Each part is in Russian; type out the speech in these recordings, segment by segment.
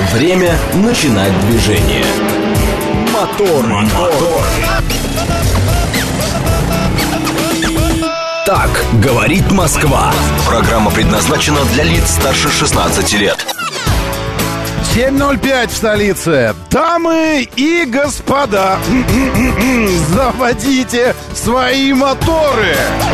Время начинать движение. Мотор. Так говорит Москва. Программа предназначена для лиц старше 16 лет. 7:05 в столице. Дамы и господа, заводите свои моторы.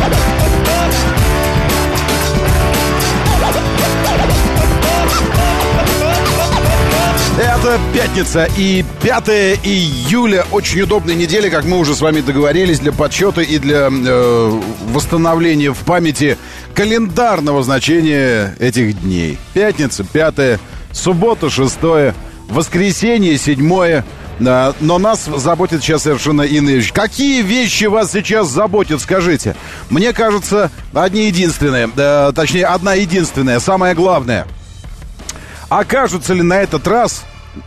Это пятница и 5 июля. Очень удобная неделя, как мы уже с вами договорились, для подсчета и для восстановления в памяти календарного значения этих дней. Пятница 5, суббота 6, воскресенье 7. Но нас заботит сейчас совершенно иные вещи. Какие вещи вас сейчас заботят, скажите? Мне кажется, одна единственная, самое главное. Окажутся ли на этот раз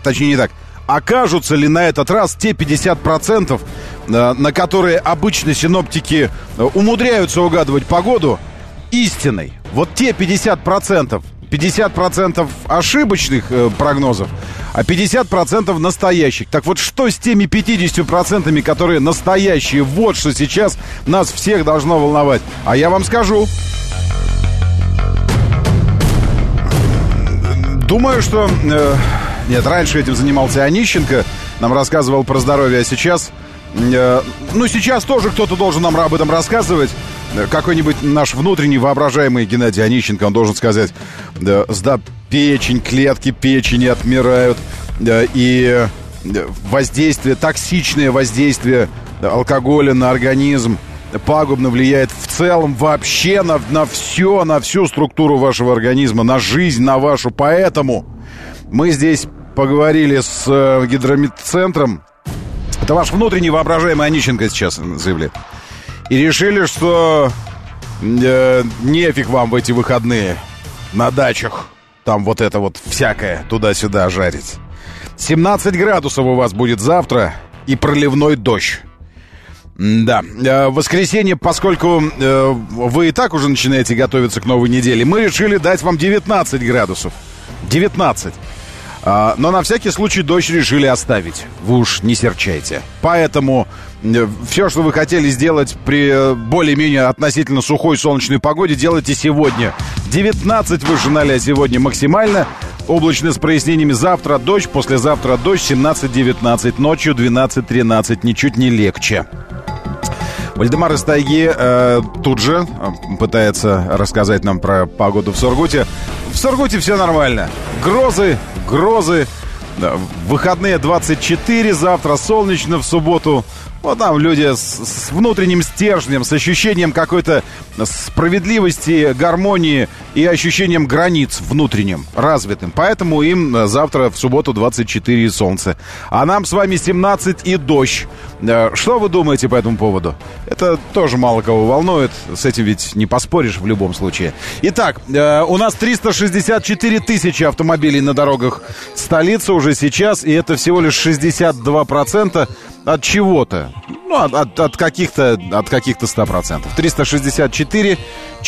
те 50%, на которые обычно синоптики умудряются угадывать погоду, истиной? Вот те 50% ошибочных прогнозов, а 50% настоящих. Так вот, что с теми 50%, которые настоящие? Вот что сейчас нас всех должно волновать. А я вам скажу. Думаю, что... Нет, раньше этим занимался Онищенко, нам рассказывал про здоровье, а сейчас... сейчас тоже кто-то должен нам об этом рассказывать. Какой-нибудь наш внутренний воображаемый Геннадий Онищенко, он должен сказать, печень, клетки печени отмирают, и воздействие, токсичное воздействие алкоголя на организм пагубно влияет в целом вообще на всю структуру вашего организма, на жизнь, на вашу. Поэтому мы здесь поговорили с гидрометцентром. Это ваш внутренний воображаемый Онищенко сейчас заявляет. И решили, что нефиг вам в эти выходные на дачах там вот это вот всякое туда-сюда жарить. 17 градусов у вас будет завтра и проливной дождь. Да, в воскресенье, поскольку вы и так уже начинаете готовиться к новой неделе, мы решили дать вам 19 градусов. 19. Но на всякий случай дождь решили оставить. Вы уж не серчайте. Поэтому все, что вы хотели сделать при более-менее относительно сухой солнечной погоде, делайте сегодня. 19 выше 0 сегодня максимально. Облачно с прояснениями. Завтра дождь, послезавтра дождь, 17-19. Ночью 12-13. Ничуть не легче. Вальдемар из тайги тут же пытается рассказать нам про погоду в Сургуте. В Сургуте все нормально. Грозы. Да, выходные 24, завтра солнечно, в субботу. Вот там люди с внутренним стержнем, с ощущением какой-то справедливости, гармонии и ощущением границ внутренним, развитым. Поэтому им завтра, в субботу, 24 и солнце. А нам с вами 17 и дождь. Что вы думаете по этому поводу? Это тоже мало кого волнует. С этим ведь не поспоришь в любом случае. Итак, у нас 364 тысячи автомобилей на дорогах столицы уже сейчас. И это всего лишь 62% от чего-то. От каких-то 100%. 364,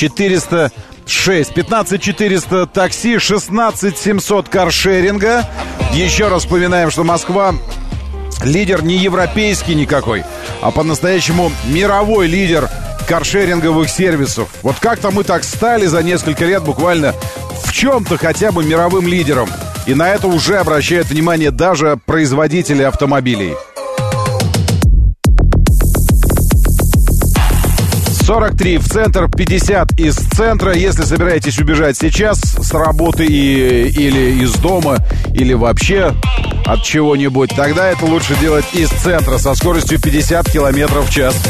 406, 15 400 такси, 16 700 каршеринга. Еще раз вспоминаем, что Москва лидер не европейский никакой, а по-настоящему мировой лидер каршеринговых сервисов. Вот как-то мы так стали за несколько лет буквально в чем-то хотя бы мировым лидером. И на это уже обращают внимание даже производители автомобилей. 43 в центр, 50 из центра. Если собираетесь убежать сейчас с работы или из дома, или вообще от чего-нибудь, тогда это лучше делать из центра со скоростью 50 км в час.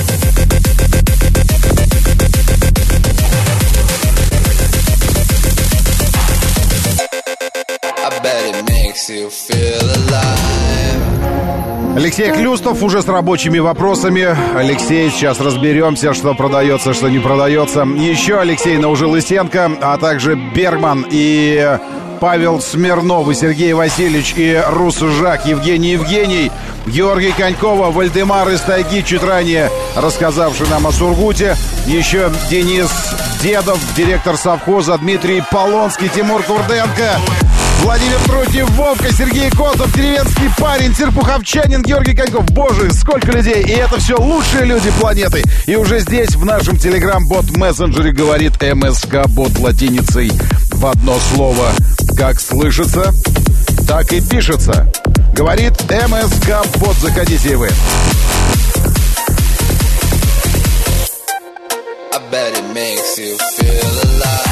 Алексей Хлюстов уже с рабочими вопросами. Алексей, сейчас разберемся, что продается, что не продается. Еще Алексей Наужелысенко, а также Бергман и Павел Смирнов, и Сергей Васильевич, и Рус Жак, Евгений, Георгий Конькова, Вальдемар из тайги, чуть ранее рассказавший нам о Сургуте. Еще Денис Дедов, директор совхоза, Дмитрий Полонский, Тимур Курденко. Владимир Трутнев, Вовка, Сергей Котов, деревенский парень, Серпуховчанин, Георгий Коньков. Боже, сколько людей! И это все лучшие люди планеты. И уже здесь, в нашем Telegram-бот мессенджере, говорит МСК-бот латиницей в одно слово. Как слышится, так и пишется. Говорит МСК-бот. Заходите и вы. I bet it makes you feel alive.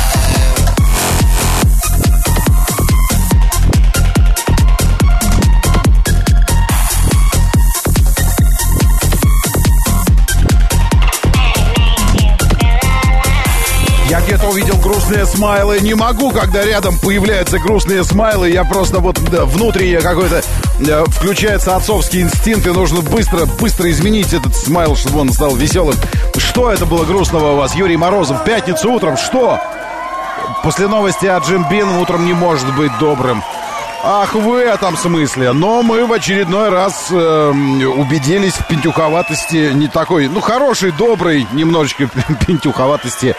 Я где-то увидел грустные смайлы. Не могу, когда рядом появляются грустные смайлы. Я просто вот внутренне какой-то включается отцовский инстинкт, и нужно быстро изменить этот смайл, чтобы он стал веселым. Что это было грустного у вас, Юрий Морозов? В пятницу утром что? После новости о Джим Бин утром не может быть добрым. Ах, в этом смысле. Но мы в очередной раз убедились в пентюховатости не такой, ну, хорошей, доброй, немножечко пентюховатости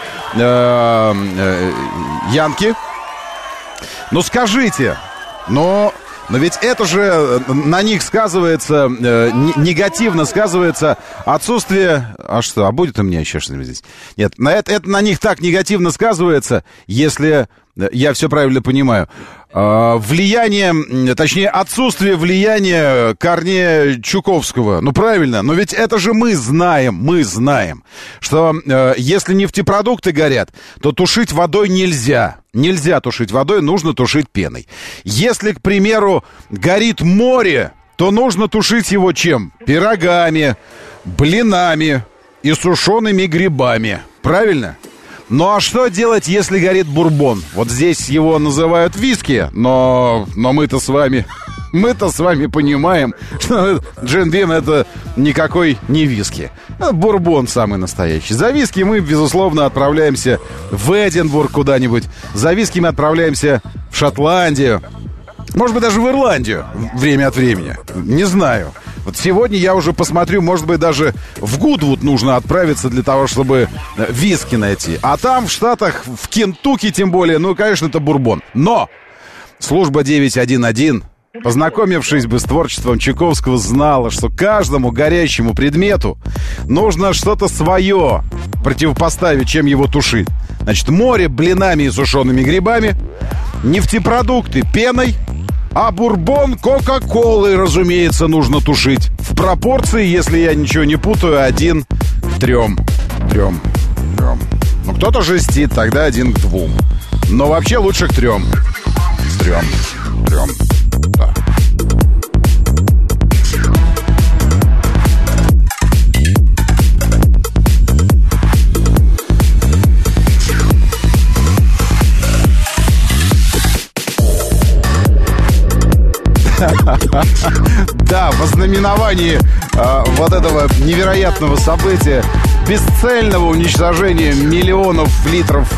Янки. Ну, скажите, но ведь это же на них сказывается, негативно сказывается отсутствие... А что, а будет у меня еще что-нибудь здесь? Нет, это на них так негативно сказывается, если я все правильно понимаю. Влияние, точнее, отсутствие влияния Корнея Чуковского. Ну, правильно, но ведь это же мы знаем, что если нефтепродукты горят, то тушить водой нельзя. Нельзя тушить водой, нужно тушить пеной. Если, к примеру, горит море, то нужно тушить его чем? Пирогами, блинами и сушеными грибами. Правильно? Ну а что делать, если горит бурбон? Вот здесь его называют виски, но мы-то с вами понимаем, что Джим Бин это никакой не виски. Это бурбон самый настоящий. За виски мы, безусловно, отправляемся в Эдинбург куда-нибудь. За виски мы отправляемся в Шотландию. Может быть, даже в Ирландию время от времени. Не знаю. Вот сегодня я уже посмотрю, может быть, даже в Гудвуд нужно отправиться для того, чтобы виски найти. А там, в Штатах, в Кентукки тем более, ну, конечно, это бурбон. Но служба 911, познакомившись бы с творчеством Чуковского, знала, что каждому горящему предмету нужно что-то свое противопоставить, чем его тушить. Значит, море блинами и сушеными грибами, нефтепродукты пеной, а бурбон Кока-Колой, разумеется, нужно тушить. В пропорции, если я ничего не путаю, 1 к 3. Ну, кто-то жестит, тогда 1 к 2. Но вообще лучше к 3. К 3. Да. Да, в ознаменовании вот этого невероятного события, бесцельного уничтожения миллионов литров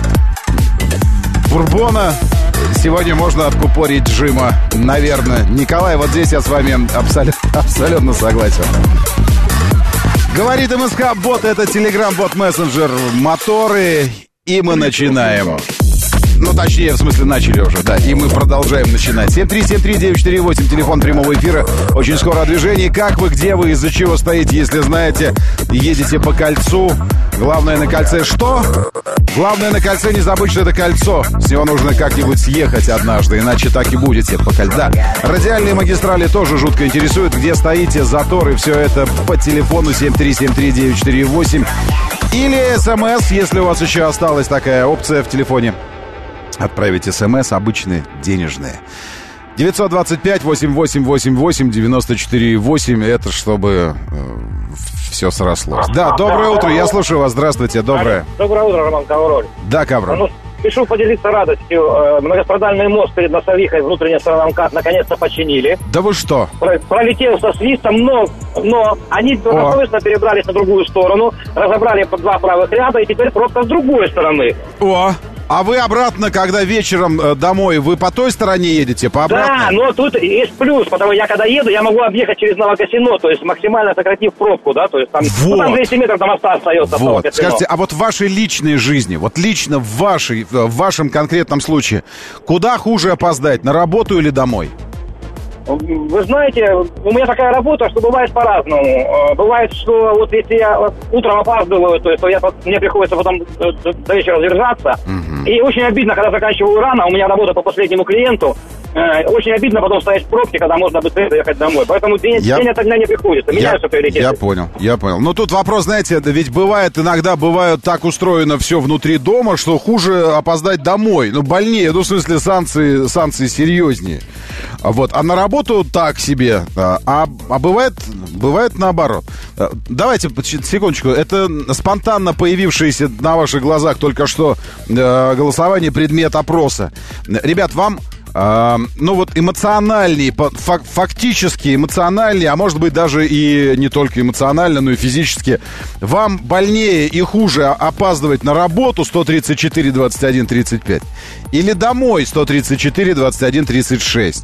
бурбона, сегодня можно откупорить Джима, наверное. Николай, вот здесь я с вами абсолютно согласен. Говорит МСК-бот, это Telegram-бот мессенджер, моторы, и мы начинаем. Ну, точнее, в смысле, начали уже, да. И мы продолжаем начинать. 7373948, телефон прямого эфира. Очень скоро о движении. Как вы, где вы, из-за чего стоите, если знаете, едете по кольцу. Главное на кольце что? Главное на кольце не забыть, что это кольцо. С него нужно как-нибудь съехать однажды, иначе так и будете по кольцу. Да, радиальные магистрали тоже жутко интересуют. Где стоите, заторы, все это по телефону 7373948. Или СМС, если у вас еще осталась такая опция в телефоне. Отправить СМС, обычные, денежные. 925-8888-94-8. Это чтобы все срослось. Да, доброе утро, я слушаю вас. Здравствуйте, доброе. Доброе утро, Роман Ковроль. Да, Ковроль. Спешу поделиться радостью. Многострадальный мост перед Носовихой, внутренняя сторона МКАД, наконец-то починили. Да вы что? Пролетел со свистом, но они добросовестно перебрались на другую сторону, разобрали по 2 правых ряда, и теперь пробка с другой стороны. А вы обратно, когда вечером домой, вы по той стороне едете, по обратной? Да, но тут есть плюс, потому что я когда еду, я могу объехать через Новокосино, то есть максимально сократив пробку, да, то есть там, вот. Там 200 метров до моста остается. Вот. Скажите, а вот в вашей личной жизни, вот лично в вашем конкретном случае, куда хуже опоздать, на работу или домой? Вы знаете, у меня такая работа, что бывает по-разному. Бывает, что вот если я утром опаздываю, то есть мне приходится потом до вечера держаться. И очень обидно, когда заканчиваю рано, у меня работа по последнему клиенту. Очень обидно потом стоять в пробке, когда можно быстрее доехать домой. Поэтому день от огня не приходится. Меняются приоритеты. Я понял. Но тут вопрос, знаете, ведь иногда бывает так устроено все внутри дома, что хуже опоздать домой. Ну, больнее, в смысле, санкции серьезнее. Вот. А на работу так себе. А бывает наоборот. Давайте, секундочку. Это спонтанно появившееся на ваших глазах только что голосование, предмет опроса. Ребят, вам... эмоциональнее, фактически эмоциональнее, а может быть даже и не только эмоционально, но и физически, вам больнее и хуже опаздывать на работу 134 21 35 или домой 134 21 36?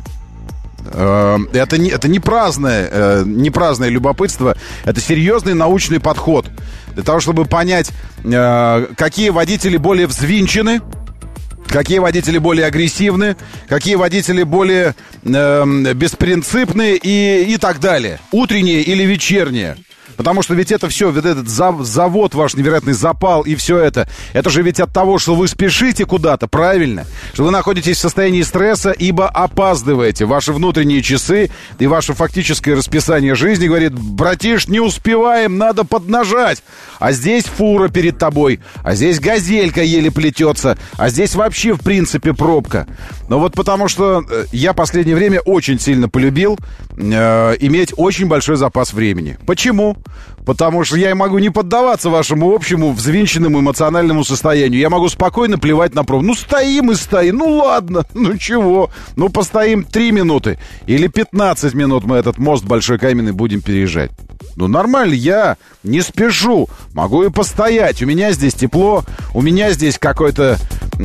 Это не праздное любопытство, это серьезный научный подход для того, чтобы понять, какие водители более взвинчены, какие водители более агрессивны, какие водители более беспринципные и так далее. Утренние или вечерние. Потому что ведь это все, вот этот завод, ваш невероятный запал и все это же ведь от того, что вы спешите куда-то, правильно? Что вы находитесь в состоянии стресса, ибо опаздываете. Ваши внутренние часы и ваше фактическое расписание жизни говорит: братиш, не успеваем, надо поднажать. А здесь фура перед тобой, а здесь газелька еле плетется, а здесь вообще в принципе пробка. Но вот потому что я в последнее время очень сильно полюбил иметь очень большой запас времени. Почему? Потому что я могу не поддаваться вашему общему взвинченному эмоциональному состоянию. Я могу спокойно плевать на пробку. Ну, стоим и стоим. Ну, ладно. Ну, чего? Ну, постоим 3 минуты. Или 15 минут мы этот мост Большой Каменный будем переезжать. Ну, нормально, я не спешу. Могу и постоять. У меня здесь тепло. У меня здесь какие-то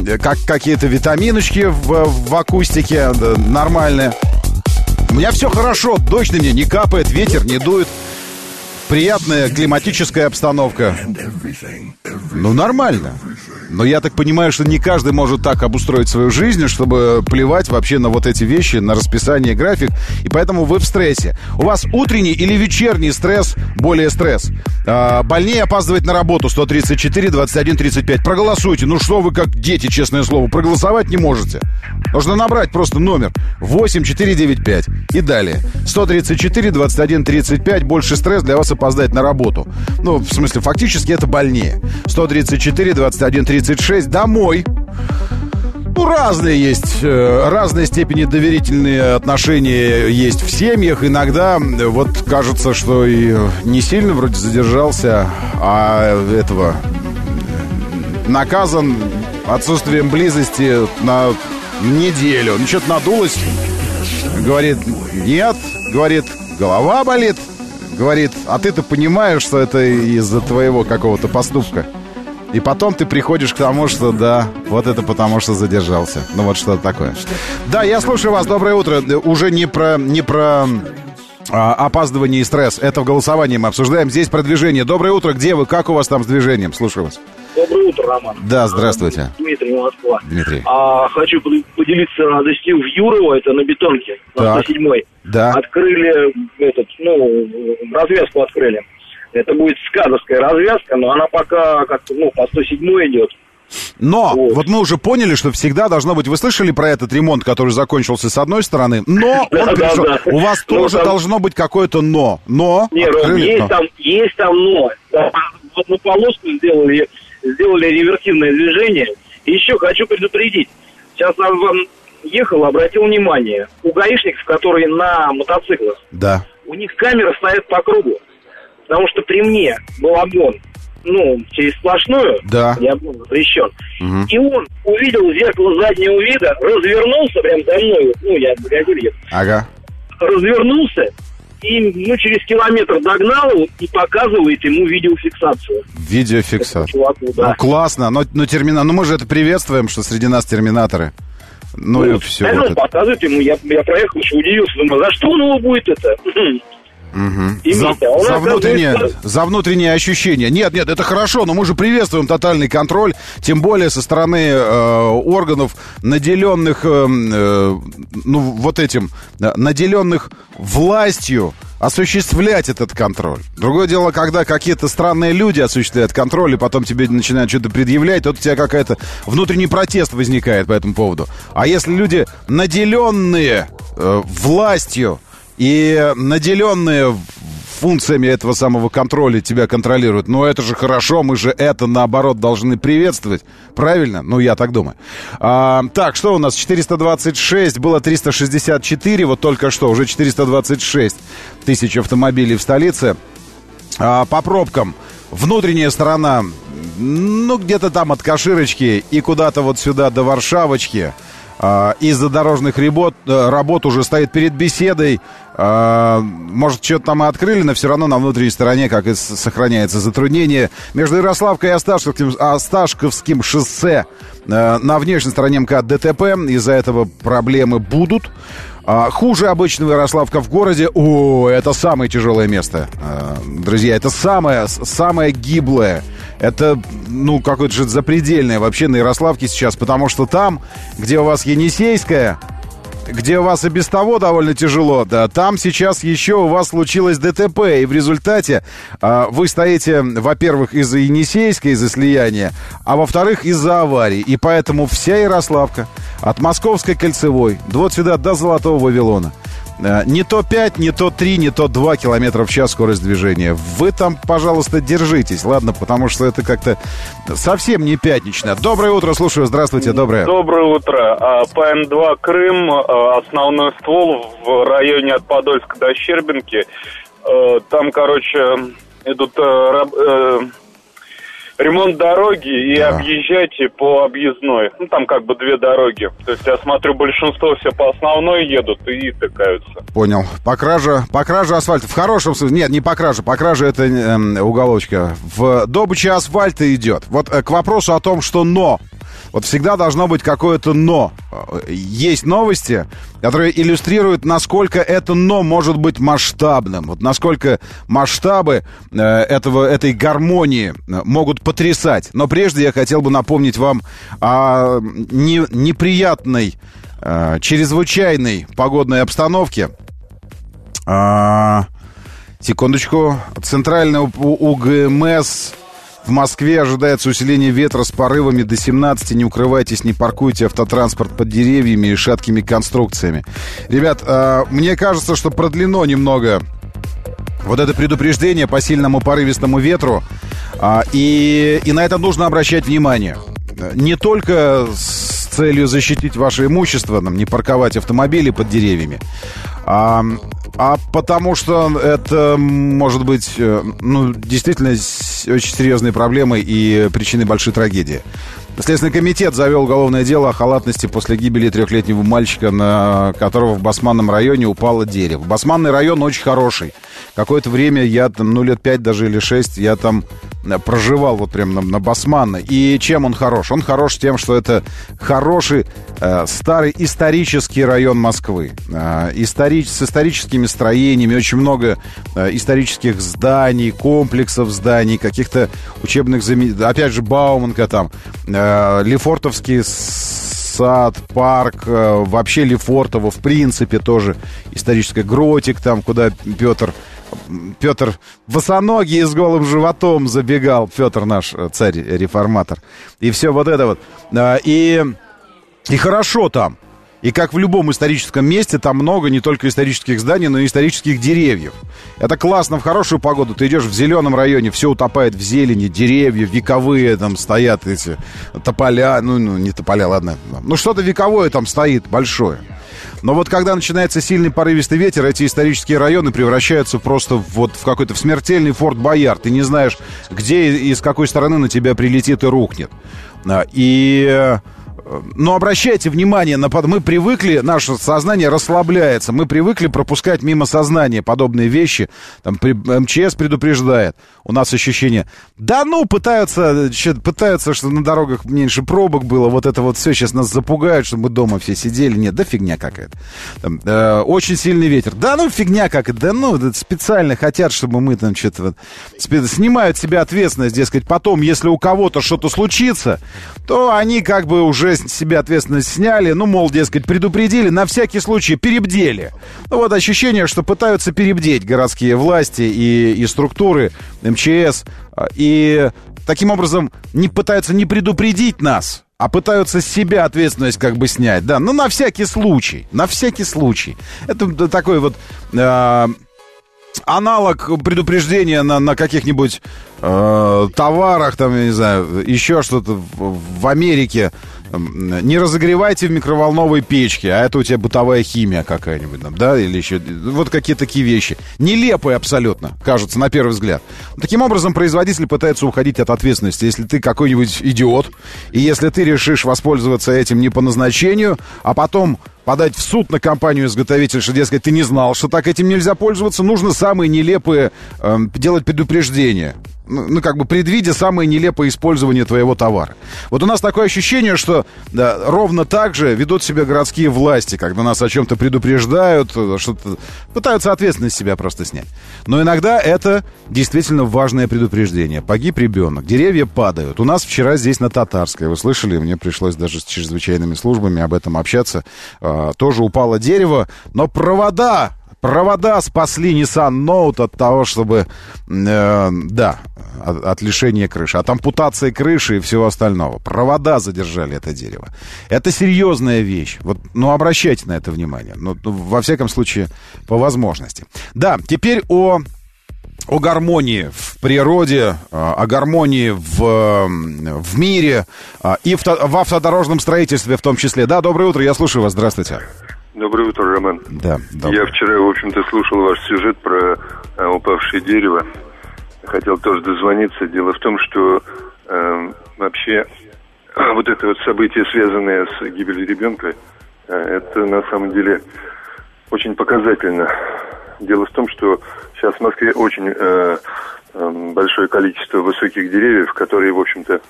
витаминочки в акустике. Нормальные. У меня все хорошо. Дождь на меня не капает, ветер не дует. Приятная климатическая обстановка. Ну, нормально. Но я так понимаю, что не каждый может так обустроить свою жизнь, чтобы плевать вообще на вот эти вещи, на расписание, график. И поэтому вы в стрессе. У вас утренний или вечерний стресс более стресс? Больнее опаздывать на работу 134 21 35. Проголосуйте. Ну что вы как дети, честное слово, проголосовать не можете. Нужно набрать просто номер 8495 и далее. 134 21 35. Больше стресс для вас опоздать на работу. Ну, в смысле, фактически это больнее. 134 21 36. Домой. Ну, разные есть, разные степени доверительные отношения есть в семьях. Иногда вот кажется, что и не сильно вроде задержался, а этого наказан отсутствием близости на неделю. Ну, что-то надулось. Говорит, нет. Говорит, голова болит. Говорит, а ты-то понимаешь, что это из-за твоего какого-то поступка. И потом ты приходишь к тому, что да, вот это потому, что задержался. Ну вот что-то такое. Да, я слушаю вас, доброе утро. Уже не про опаздывание и стресс. Это в голосовании мы обсуждаем. Здесь про движение. Доброе утро, где вы? Как у вас там с движением? Слушаю вас. Доброе утро, Роман. Да, здравствуйте. Дмитрий, Москва. Дмитрий. Хочу поделиться радостью. В Юрово, это на Бетонке, на 107-й. Да. Открыли развязку открыли. Это будет сказовская развязка, но она пока как-то, по 107-й идет. Но, вот мы уже поняли, что всегда должно быть... Вы слышали про этот ремонт, который закончился с одной стороны? Но он перешел... У вас тоже должно быть какое-то но. Нет, есть там но. Вот на полоску сделали реверсивное движение. И еще хочу предупредить. Сейчас нам ехал, обратил внимание. У гаишников, которые на мотоциклах, да, у них камеры стоят по кругу. Потому что при мне был обгон, через сплошную, да, и обгон запрещен. Угу. И он увидел в зеркало заднего вида, развернулся прям за мной, я бригадир еду. Ага. Развернулся и через километр догнал его и показывает ему видеофиксацию. Видеофиксацию. Чуваку, да. Ну, классно, но мы же это приветствуем, что среди нас терминаторы. Ну и все. Вот показывает ему, я проехал, еще удивился, думаю, за что он его будет это? За внутреннее ощущение. Нет, это хорошо, но мы же приветствуем тотальный контроль, тем более со стороны органов, наделенных наделенных властью осуществлять этот контроль. Другое дело, когда какие-то странные люди осуществляют контроль, и потом тебе начинают что-то предъявлять, то у тебя какая-то внутренний протест возникает по этому поводу. А если люди, наделенные властью и наделенные функциями этого самого контроля тебя контролируют, ну это же хорошо, мы же это, наоборот, должны приветствовать. Правильно? Ну, я так думаю. Так, что у нас? 426, было 364, вот только что, уже 426 тысяч автомобилей в столице. По пробкам внутренняя сторона, ну, где-то там от Каширочки и куда-то вот сюда до Варшавочки. Из-за дорожных работ уже стоит перед беседой. Может, что-то там и открыли, но все равно на внутренней стороне как и сохраняется затруднение. Между Ярославкой и Осташковским шоссе на внешней стороне МКАД ДТП. Из-за этого проблемы будут. Хуже обычного Ярославка в городе. Это самое тяжелое место. Друзья, это самое гиблое. Это, какое-то же запредельное вообще на Ярославке сейчас. Потому что там, где у вас Енисейская, где у вас и без того довольно тяжело, да, там сейчас еще у вас случилось ДТП. И в результате вы стоите, во-первых, из-за Енисейской, из-за слияния, а во-вторых, из-за аварии. И поэтому вся Ярославка от Московской кольцевой вот сюда до Золотого Вавилона. Не то 5, не то 3, не то 2 километра в час скорость движения. Вы там, пожалуйста, держитесь, ладно? Потому что это как-то совсем не пятнично. Доброе утро, слушаю. Здравствуйте, доброе. Доброе утро. По М2 Крым, основной ствол в районе от Подольска до Щербинки. Там, идут ремонт дороги и объезжайте по объездной. Там две дороги. То есть я смотрю, большинство все по основной едут и тыкаются. Понял. По краже асфальта. В хорошем смысле. Нет, не по краже. По краже это уголочка. В добыче асфальта идет. Вот к вопросу о том, что но. Вот всегда должно быть какое-то но. Есть новости, которые иллюстрируют, насколько это но может быть масштабным. Вот насколько масштабы этой гармонии могут потрясать. Но прежде я хотел бы напомнить вам о неприятной, чрезвычайной погодной обстановке. Секундочку. Центральный УГМС в Москве ожидается усиление ветра с порывами до 17. Не укрывайтесь, не паркуйте автотранспорт под деревьями и шаткими конструкциями. Ребят, мне кажется, что продлено немного вот это предупреждение по сильному порывистому ветру. И на это нужно обращать внимание. Не только с целью защитить ваше имущество, не парковать автомобили под деревьями, а потому что это может быть, действительно очень серьезной проблемой и причиной большой трагедии. Следственный комитет завел уголовное дело о халатности после гибели 3-летнего мальчика, на которого в Басманном районе упало дерево. Басманный район очень хороший. Какое-то время я там, лет 5 даже или 6, я там проживал вот прям на Басманной. И чем он хорош? Он хорош тем, что это хороший старый исторический район Москвы. С историческими строениями, очень много исторических зданий, комплексов зданий, каких-то учебных опять же, Бауманка там, Лефортовский сад, парк, вообще Лефортово, в принципе, тоже историческая. Гротик там, куда Петр босоногий с голым животом забегал. Петр наш царь-реформатор. И все вот это вот. И хорошо там. И как в любом историческом месте, там много не только исторических зданий, но и исторических деревьев. Это классно, в хорошую погоду. Ты идешь в зеленом районе, все утопает в зелени, деревья вековые там стоят, эти тополя, не тополя, ладно. Что-то вековое там стоит, большое. Но вот когда начинается сильный порывистый ветер, эти исторические районы превращаются просто в какой-то смертельный Форт Боярд. Ты не знаешь, где и с какой стороны на тебя прилетит и рухнет. И Но обращайте внимание, мы привыкли, наше сознание расслабляется, мы привыкли пропускать мимо сознания подобные вещи. Там МЧС предупреждает, у нас ощущение, пытаются, чтобы на дорогах меньше пробок было, вот это вот все, сейчас нас запугают, чтобы мы дома все сидели. Нет, да фигня какая-то. Очень сильный ветер. Фигня какая-то, специально хотят, чтобы мы там что-то... Снимают с себя ответственность, дескать, потом, если у кого-то что-то случится, то они как бы уже с себя ответственность сняли, дескать, предупредили, на всякий случай перебдели. Ощущение, что пытаются перебдеть городские власти и структуры МЧС, и таким образом пытаются не предупредить нас, а пытаются с себя ответственность как бы снять, на всякий случай, Это такой вот... аналог предупреждения на каких-нибудь товарах, там, я не знаю, еще что-то в Америке. Не разогревайте в микроволновой печке, а это у тебя бытовая химия какая-нибудь, или еще вот какие-то такие вещи. Нелепые абсолютно, кажется, на первый взгляд. Таким образом, производитель пытается уходить от ответственности. Если ты какой-нибудь идиот, и если ты решишь воспользоваться этим не по назначению, а потом подать в суд на компанию-изготовитель, что, дескать, ты не знал, что так этим нельзя пользоваться, нужно самые нелепые делать предупреждения. Предвидя самое нелепое использование твоего товара. Вот у нас такое ощущение, что ровно так же ведут себя городские власти, когда нас о чем-то предупреждают, что-то пытаются ответственность себя просто снять. Но иногда это действительно важное предупреждение. Погиб ребенок, деревья падают. У нас вчера здесь на Татарской, вы слышали, мне пришлось даже с чрезвычайными службами об этом общаться, тоже упало дерево, но провода спасли Nissan Note от того, чтобы, от лишения крыши, от ампутации крыши и всего остального. Провода задержали это дерево. Это серьезная вещь. Обращайте на это внимание. Во всяком случае, по возможности. Теперь о гармонии в природе, о гармонии в мире и в автодорожном строительстве в том числе. Доброе утро, я слушаю вас, здравствуйте. Доброе утро, Роман. Да. Я вчера, в общем-то, слушал ваш сюжет про упавшее дерево. Хотел тоже дозвониться. Дело в том, что вообще вот это вот событие, связанное с гибелью ребенка, это на самом деле очень показательно. Дело в том, что сейчас в Москве очень большое количество высоких деревьев, которые, в общем-то,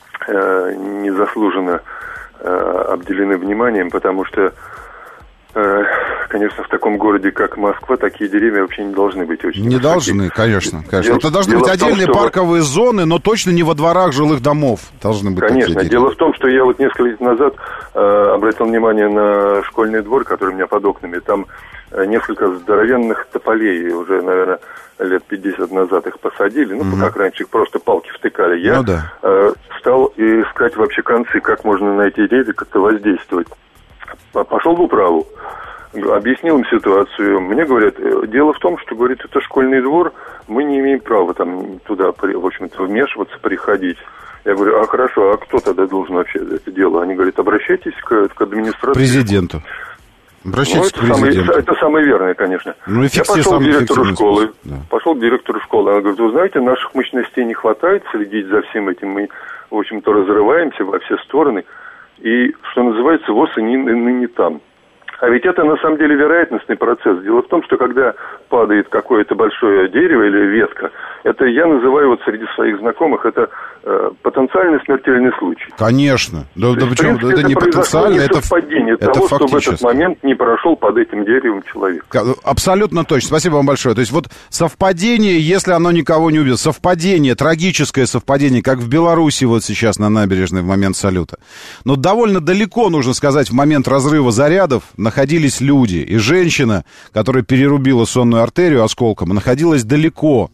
незаслуженно обделены вниманием, потому что конечно, в таком городе, как Москва, такие деревья вообще не должны быть очень Не высокие. Должны, конечно. Это должны быть отдельные парковые зоны, но точно не во дворах жилых домов должны быть конечно. Такие Дело в том, что я несколько лет назад обратил внимание на школьный двор, который у меня под окнами. Там несколько здоровенных тополей, уже, наверное, лет 50 назад их посадили. Как раньше их просто палки втыкали. Я стал искать вообще концы, как можно на эти деревья как-то воздействовать. Пошел в управу, объяснил им ситуацию. Мне говорят, дело в том, что, говорит, это школьный двор, мы не имеем права там туда, в общем-то, вмешиваться, приходить. Я говорю, хорошо, а кто тогда должен вообще это дело? Они говорят, обращайтесь к администрации. Президенту. Обращайтесь к президенту. Это самое верное, конечно. Я пошел к директору школы. Пошел к директору школы. Она говорит, вы знаете, наших мощностей не хватает следить за всем этим. Мы, в общем-то, разрываемся во все стороны. И, что называется, ВОЗ и не там. А ведь это, на самом деле, вероятностный процесс. Дело в том, что когда падает какое-то большое дерево или ветка, это я называю среди своих знакомых, это потенциальный смертельный случай. Конечно. Причем принципе, это не потенциально, это совпадение того, что в этот момент не прошел под этим деревом человек. Абсолютно точно. Спасибо вам большое. То есть совпадение, если оно никого не убьет, совпадение, трагическое совпадение, как в Беларуси сейчас на набережной в момент салюта. Но довольно далеко, нужно сказать, в момент разрыва зарядов находились люди. И женщина, которая перерубила сонную артерию осколком, находилась далеко.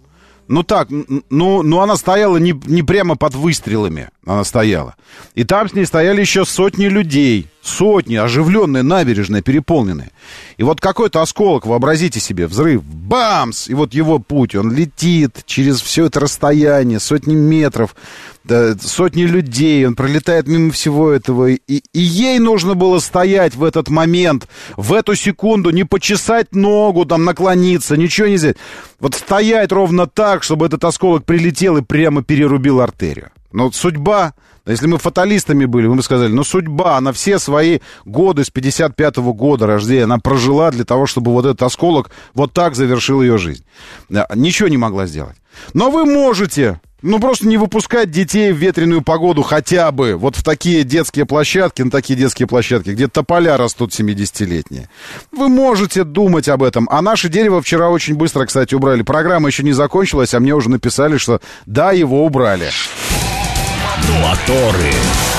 Она стояла не прямо под выстрелами, она стояла. И там с ней стояли еще сотни людей, оживленные, набережные, переполненные. И какой-то осколок, вообразите себе, взрыв, бамс! И его путь, он летит через все это расстояние, сотни метров, сотни людей, он пролетает мимо всего этого. И ей нужно было стоять в этот момент, в эту секунду, не почесать ногу, наклониться, ничего нельзя. Стоять ровно так, чтобы этот осколок прилетел и прямо перерубил артерию. Судьба Если мы фаталистами были, мы бы сказали, ну, судьба, она все свои годы с 55-го года рождения, она прожила для того, чтобы вот этот осколок вот так завершил ее жизнь. Ничего не могла сделать. Но вы можете, ну, просто не выпускать детей в ветреную погоду хотя бы вот в такие детские площадки, на такие детские площадки, где тополя растут 70-летние. Вы можете думать об этом. А наше дерево вчера очень быстро, кстати, убрали. Программа еще не закончилась, а мне уже написали, что да, его убрали. Моторы.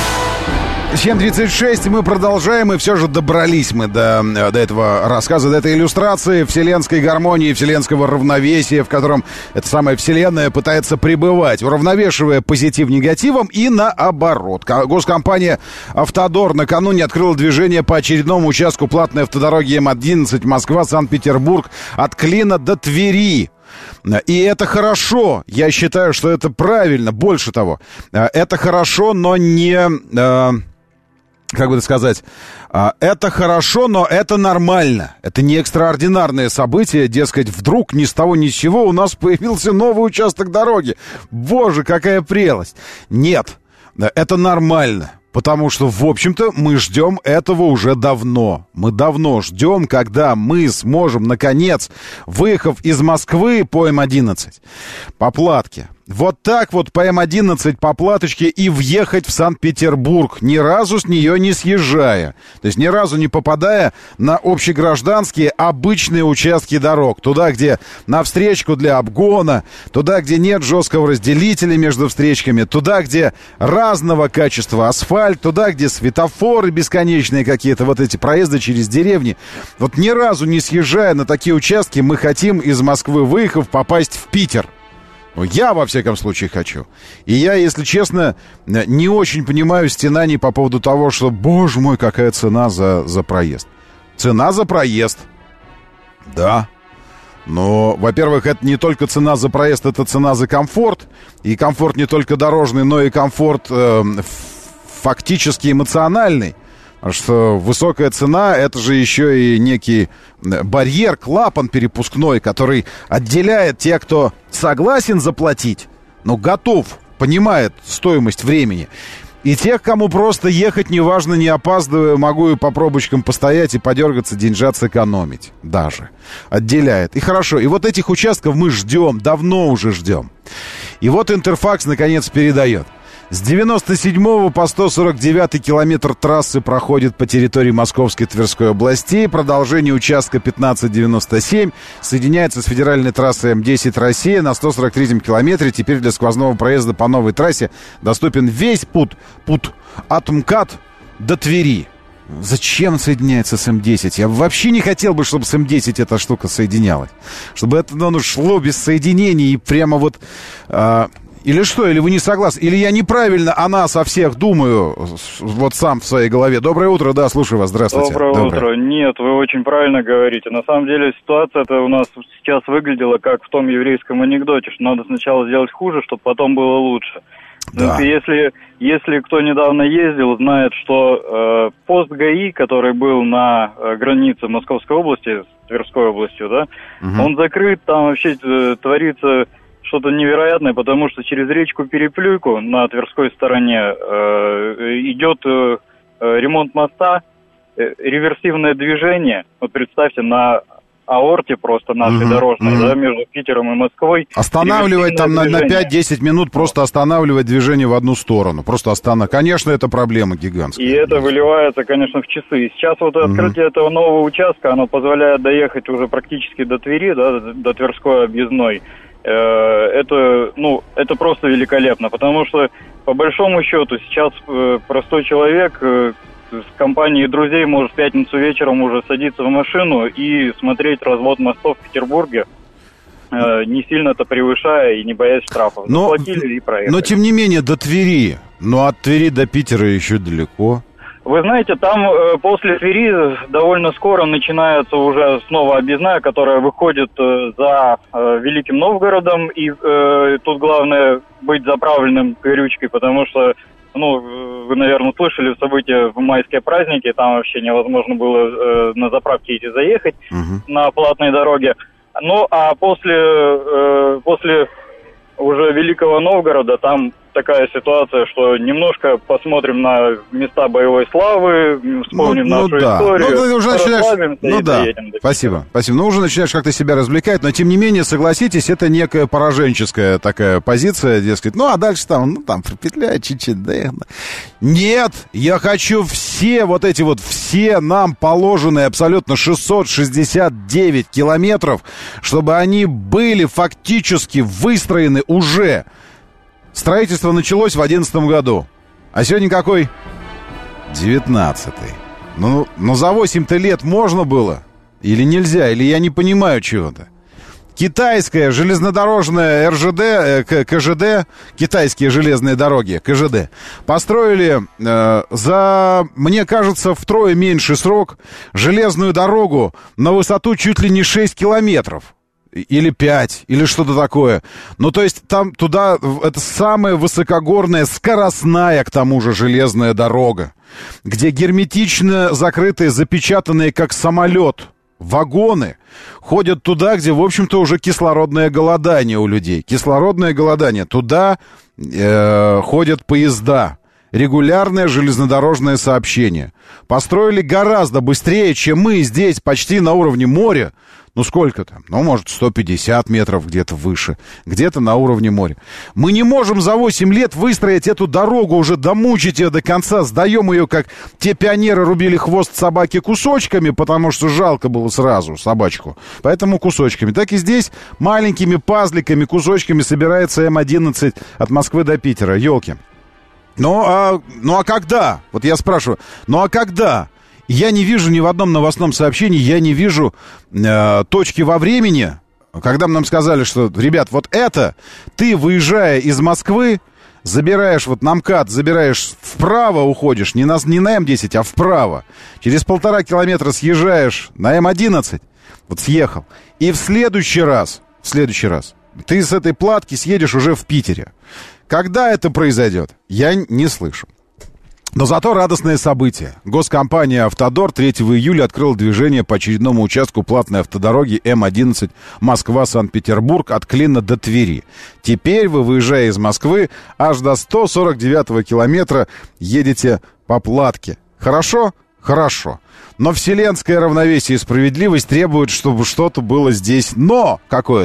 7:36, мы продолжаем, и все же добрались мы до этого рассказа, до этой иллюстрации вселенской гармонии, вселенского равновесия, в котором эта самая вселенная пытается пребывать, уравновешивая позитив негативом и наоборот. Госкомпания «Автодор» накануне открыла движение по очередному участку платной автодороги М-11 Москва-Санкт-Петербург от Клина до Твери. И это хорошо, я считаю, что это правильно, больше того, это хорошо, но не... Как бы это сказать, это хорошо, но это нормально. Это не экстраординарное событие, дескать, вдруг ни с того ни с сего у нас появился новый участок дороги. Боже, какая прелесть. Нет, это нормально. Потому что, в общем-то, мы ждем этого уже давно. Мы давно ждем, когда мы сможем, наконец, выехав из Москвы по М-11, по Платке, вот так вот по М-11 по Платочке и въехать в Санкт-Петербург, ни разу с нее не съезжая. То есть ни разу не попадая на общегражданские обычные участки дорог. Туда, где на встречку для обгона, туда, где нет жесткого разделителя между встречками, туда, где разного качества асфальт, туда, где светофоры бесконечные какие-то, вот эти проезды через деревни. Вот ни разу не съезжая на такие участки, мы хотим из Москвы, выехав, попасть в Питер. Я, во всяком случае, хочу. И я, если честно, не очень понимаю стенаний по поводу того, что, боже мой, какая цена за проезд. Цена за проезд. Да. Но, во-первых, это не только цена за проезд, это цена за комфорт. И комфорт не только дорожный, но и комфорт фактически эмоциональный. Потому что высокая цена — это же еще и некий барьер, клапан перепускной, который отделяет тех, кто согласен заплатить, но готов, понимает стоимость времени, и тех, кому просто ехать, неважно, не опаздывая, могу и по пробочкам постоять и подергаться, деньжат сэкономить даже. Отделяет. И хорошо. И вот этих участков мы ждем, давно уже ждем. И вот Интерфакс наконец передает. С 97 по 149 километр трассы проходит по территории Московской и Тверской областей. Продолжение участка 1597 соединяется с федеральной трассой М10 Россия на 143 километре. Теперь для сквозного проезда по новой трассе доступен весь путь от МКАД до Твери. Зачем соединяется с М10? Я вообще не хотел бы, чтобы с М10 эта штука соединялась. Чтобы это шло без соединений и прямо вот... Или что? Или вы не согласны? Или я неправильно о нас, о всех думаю, вот сам в своей голове? Доброе утро, да, слушаю вас, здравствуйте. Доброе утро. Нет, вы очень правильно говорите. На самом деле ситуация-то у нас сейчас выглядела как в том еврейском анекдоте, что надо сначала сделать хуже, чтобы потом было лучше. Да. Если кто недавно ездил, знает, что пост ГАИ, который был на границе Московской области с Тверской областью, да, он закрыт, там вообще творится... что-то невероятное, потому что через речку Переплюйку на Тверской стороне идет ремонт моста, реверсивное движение. Вот представьте, на аорте просто нашей дорожной, да, между Питером и Москвой. Останавливать там на 5-10 минут, просто останавливать движение в одну сторону. Просто Конечно, это проблема гигантская. И это выливается, конечно, в часы. И сейчас вот открытие этого нового участка, оно позволяет доехать уже практически до Твери, да, до Тверской объездной. Это просто великолепно, потому что, по большому счету, сейчас простой человек с компанией друзей может в пятницу вечером уже садиться в машину и смотреть развод мостов в Петербурге, не сильно-то превышая и не боясь штрафов. Заплатили и проехали. Но, тем не менее, до Твери. Но от Твери до Питера еще далеко. Вы знаете, там после Твери довольно скоро начинается уже снова объездная, которая выходит за Великим Новгородом. И тут главное быть заправленным горючкой, потому что, вы, наверное, слышали события в майские праздники. Там вообще невозможно было на заправке эти заехать на платной дороге. Ну, а после уже Великого Новгорода там такая ситуация, что немножко посмотрим на места боевой славы, вспомним нашу историю. Ну, ты уже начинаешь... Спасибо. Ну, уже начинаешь как-то себя развлекать, но, тем не менее, согласитесь, это некая пораженческая такая позиция, дескать, ну, а дальше там пропетляет чуть-чуть, да. Нет, я хочу все нам положенные абсолютно 669 километров, чтобы они были фактически выстроены уже. Строительство началось в 2011 году. А сегодня какой? 19-й. Ну, за 8-то лет можно было? Или нельзя? Или я не понимаю чего-то? Китайская железнодорожная РЖД, КЖД, китайские железные дороги, КЖД, построили за, мне кажется, втрое меньший срок железную дорогу на высоту чуть ли не 6 километров. Или 5, или что-то такое. Ну, то есть там туда, это самая высокогорная, скоростная, к тому же, железная дорога, где герметично закрытые, запечатанные, как самолет, вагоны ходят туда, где, в общем-то, уже кислородное голодание у людей. Кислородное голодание. Туда ходят поезда. Регулярное железнодорожное сообщение. Построили гораздо быстрее, чем мы здесь, почти на уровне моря. Ну, сколько там? Ну, может, 150 метров где-то выше, где-то на уровне моря. Мы не можем за 8 лет выстроить эту дорогу, уже домучить ее до конца. Сдаем ее, как те пионеры рубили хвост собаки кусочками, потому что жалко было сразу собачку. Поэтому кусочками. Так и здесь маленькими пазликами, кусочками собирается М-11 от Москвы до Питера. Ёлки. Ну а когда? Вот я спрашиваю, ну а когда? Я не вижу ни в одном новостном сообщении, я не вижу точки во времени, когда нам сказали, что, ребят, вот это, ты, выезжая из Москвы, забираешь вот на МКАД, забираешь вправо, уходишь, не на М10, а вправо, через 1,5 километра съезжаешь на М11, вот съехал, и в следующий раз, ты с этой платки съедешь уже в Питере. Когда это произойдет, я не слышу. Но зато радостное событие. Госкомпания «Автодор» 3 июля открыла движение по очередному участку платной автодороги М11 Москва-Санкт-Петербург от Клина до Твери. Теперь вы, выезжая из Москвы, аж до 149-го километра едете по платке. Хорошо? Хорошо. Но вселенское равновесие и справедливость требуют, чтобы что-то было здесь. Но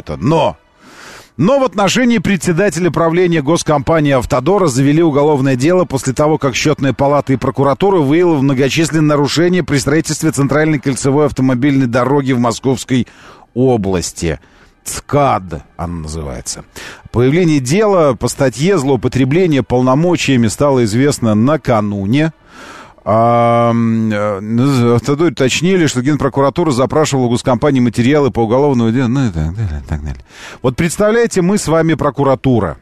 в отношении председателя правления госкомпании «Автодора» завели уголовное дело после того, как счетная палата и прокуратура выявила многочисленные нарушения при строительстве центральной кольцевой автомобильной дороги в Московской области. ЦКАД она называется. Появление дела по статье «Злоупотребление полномочиями» стало известно накануне. Уточнили, что Генпрокуратура запрашивала у госкомпании материалы по уголовному делу, ну и так далее. Вот представляете, мы с вами прокуратура.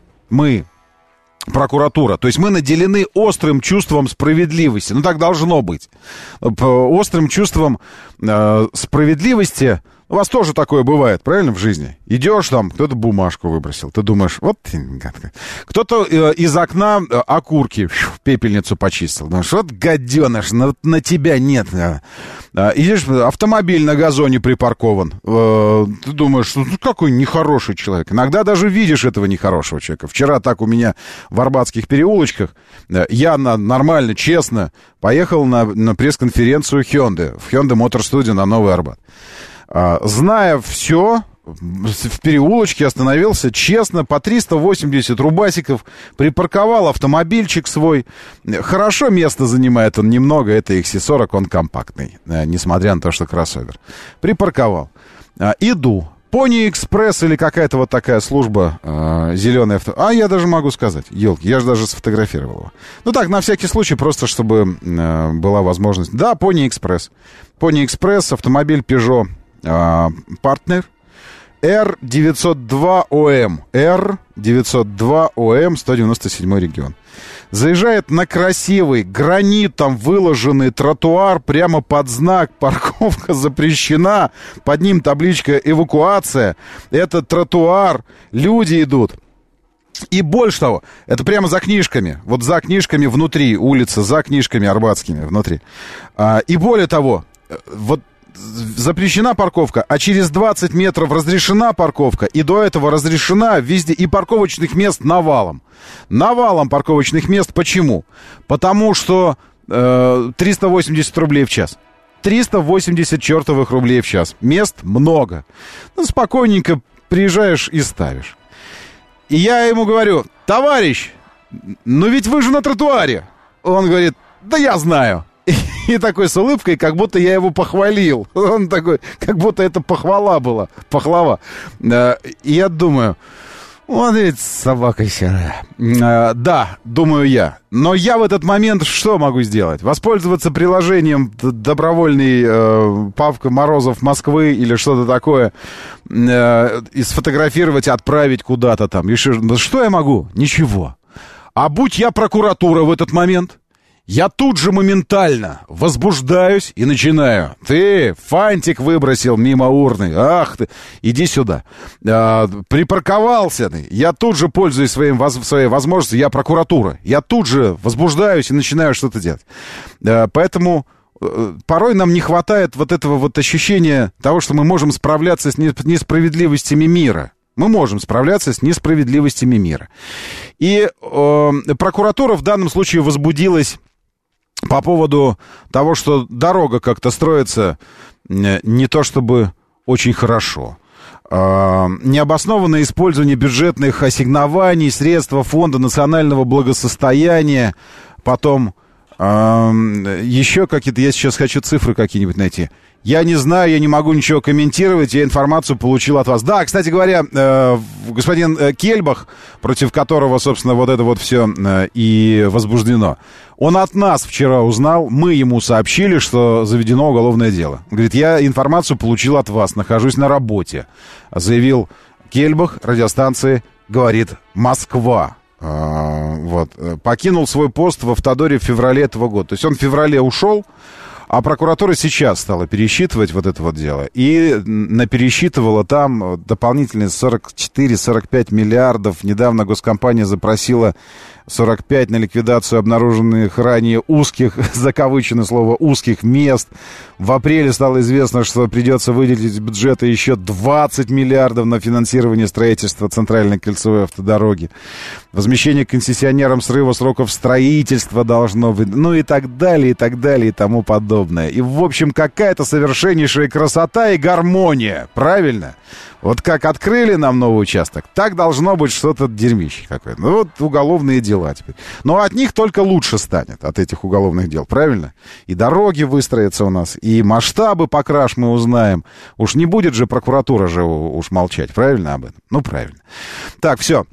То есть мы наделены острым чувством справедливости. Ну, так должно быть. Острым чувством справедливости. У вас тоже такое бывает, правильно, в жизни? Идешь там, кто-то бумажку выбросил. Ты думаешь, вот гадко. Кто-то из окна окурки в пепельницу почистил. Думаешь, вот гаденыш, на тебя нет. Идешь, автомобиль на газоне припаркован. Ты думаешь, ну какой нехороший человек. Иногда даже видишь этого нехорошего человека. Вчера так у меня в Арбатских переулочках я нормально, честно поехал на пресс-конференцию Hyundai. В Hyundai Motor Studio на Новый Арбат. Зная все, в переулочке остановился честно, по 380 рубасиков, припарковал автомобильчик свой. Хорошо место занимает он немного, это XC40, он компактный, несмотря на то, что кроссовер. Припарковал. Иду. Пони Экспресс или какая-то вот такая служба зеленая авто. А я даже могу сказать, елки, я же даже сфотографировал его. Ну так, на всякий случай, просто чтобы была возможность. Да, Пони Экспресс. Пони Экспресс, автомобиль Peugeot Partner R902OM. R902OM, 197 регион. Заезжает на красивый, гранитом выложенный тротуар прямо под знак «Парковка запрещена». Под ним табличка «Эвакуация». Это тротуар, люди идут. И больше того, это прямо за книжками. Вот за книжками внутри, улица, за книжками арбатскими внутри. И более того, вот запрещена парковка, а через 20 метров разрешена парковка, и до этого разрешена везде, и парковочных мест навалом. Навалом парковочных мест. Почему? Потому что 380 рублей в час. 380 чертовых рублей в час. Мест много. Ну, спокойненько приезжаешь и ставишь. И я ему говорю: товарищ, ну ведь вы же на тротуаре. Он говорит: да я знаю. И такой с улыбкой, как будто я его похвалил. Он такой, как будто это похвала была. Пахлава. И я думаю: он ведь собака серая. Да, думаю я. Но я в этот момент что могу сделать? Воспользоваться приложением добровольный Павка Морозов Москвы или что-то такое, и сфотографировать, отправить куда-то там. Еще, что я могу? Ничего. А будь я прокуратура в этот момент, я тут же моментально возбуждаюсь и начинаю: ты фантик выбросил мимо урны, ах ты, иди сюда. Припарковался ты. Я тут же пользуюсь своей возможностью, я прокуратура. Я тут же возбуждаюсь и начинаю что-то делать. Поэтому порой нам не хватает вот этого вот ощущения того, что мы можем справляться с несправедливостями мира. Мы можем справляться с несправедливостями мира. И прокуратура в данном случае возбудилась по поводу того, что дорога как-то строится не то чтобы очень хорошо. Необоснованное использование бюджетных ассигнований, средства Фонда национального благосостояния, потом еще какие-то, я сейчас хочу цифры какие-нибудь найти. Я не знаю, я не могу ничего комментировать, я информацию получил от вас. Да, кстати говоря, господин Кельбах, против которого, собственно, вот это вот все и возбуждено, он от нас вчера узнал, мы ему сообщили, что заведено уголовное дело. Он говорит: я информацию получил от вас, нахожусь на работе, заявил Кельбах радиостанции «Говорит Москва». Вот. Покинул свой пост в Автодоре в феврале этого года. То есть он в феврале ушел, а прокуратура сейчас стала пересчитывать вот это вот дело. И напересчитывала там дополнительные 44-45 миллиардов. Недавно госкомпания запросила 45 на ликвидацию обнаруженных ранее узких, закавычено слово, узких мест. В апреле стало известно, что придется выделить из бюджета еще 20 миллиардов на финансирование строительства центральной кольцевой автодороги. Возмещение концессионерам срыва сроков строительства должно быть, ну и так далее, и тому подобное. И, в общем, какая-то совершеннейшая красота и гармония, правильно? Вот как открыли нам новый участок, так должно быть что-то дерьмище какое-то. Ну вот уголовные дела теперь. Но от них только лучше станет, от этих уголовных дел, правильно? И дороги выстроятся у нас, и масштабы по краж мы узнаем. Уж не будет же прокуратура же уж молчать, правильно об этом? Ну, правильно. Так, все.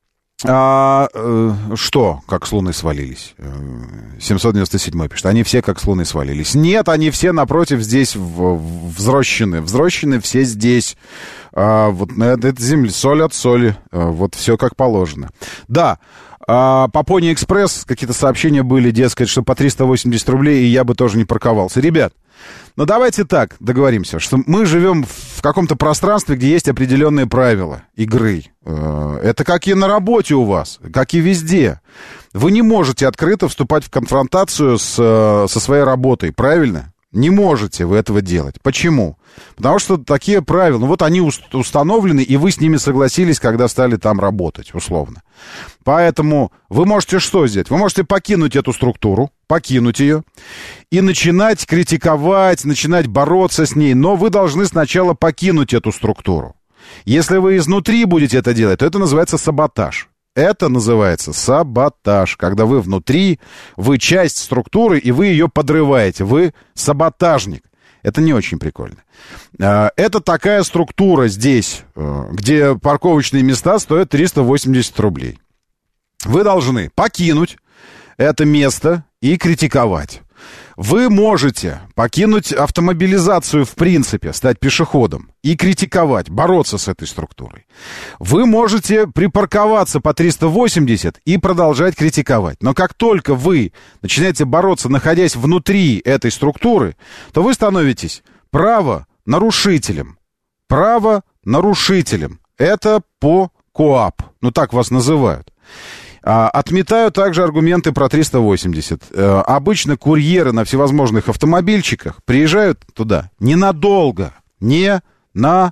Что, как с Луны свалились? 797 пишет. Они все как с Луны свалились. Нет, они все, напротив, здесь взрощены. Взрощены все здесь. Вот на этой земле соль от соли. Вот все как положено. Да, по Pony Express какие-то сообщения были, дескать, что по 380 рублей, и я бы тоже не парковался. Ребят, ну давайте так договоримся, что мы живем в каком-то пространстве, где есть определенные правила игры. Это как и на работе у вас, как и везде. Вы не можете открыто вступать в конфронтацию со своей работой, правильно? Не можете вы этого делать. Почему? Потому что такие правила, ну вот они установлены, и вы с ними согласились, когда стали там работать, условно. Поэтому вы можете что сделать? Вы можете покинуть эту структуру, покинуть ее, и начинать критиковать, начинать бороться с ней, но вы должны сначала покинуть эту структуру. Если вы изнутри будете это делать, то это называется саботаж. Это называется саботаж, когда вы внутри, вы часть структуры, и вы ее подрываете. Вы саботажник. Это не очень прикольно. Это такая структура здесь, где парковочные места стоят 380 рублей. Вы должны покинуть это место и критиковать. Вы можете покинуть автомобилизацию в принципе, стать пешеходом и критиковать, бороться с этой структурой. Вы можете припарковаться по 380 и продолжать критиковать. Но как только вы начинаете бороться, находясь внутри этой структуры, то вы становитесь правонарушителем. Правонарушителем. Это по КоАП. Ну так вас называют. Отметаю также аргументы про 380. Обычно курьеры на всевозможных автомобильчиках приезжают туда ненадолго. На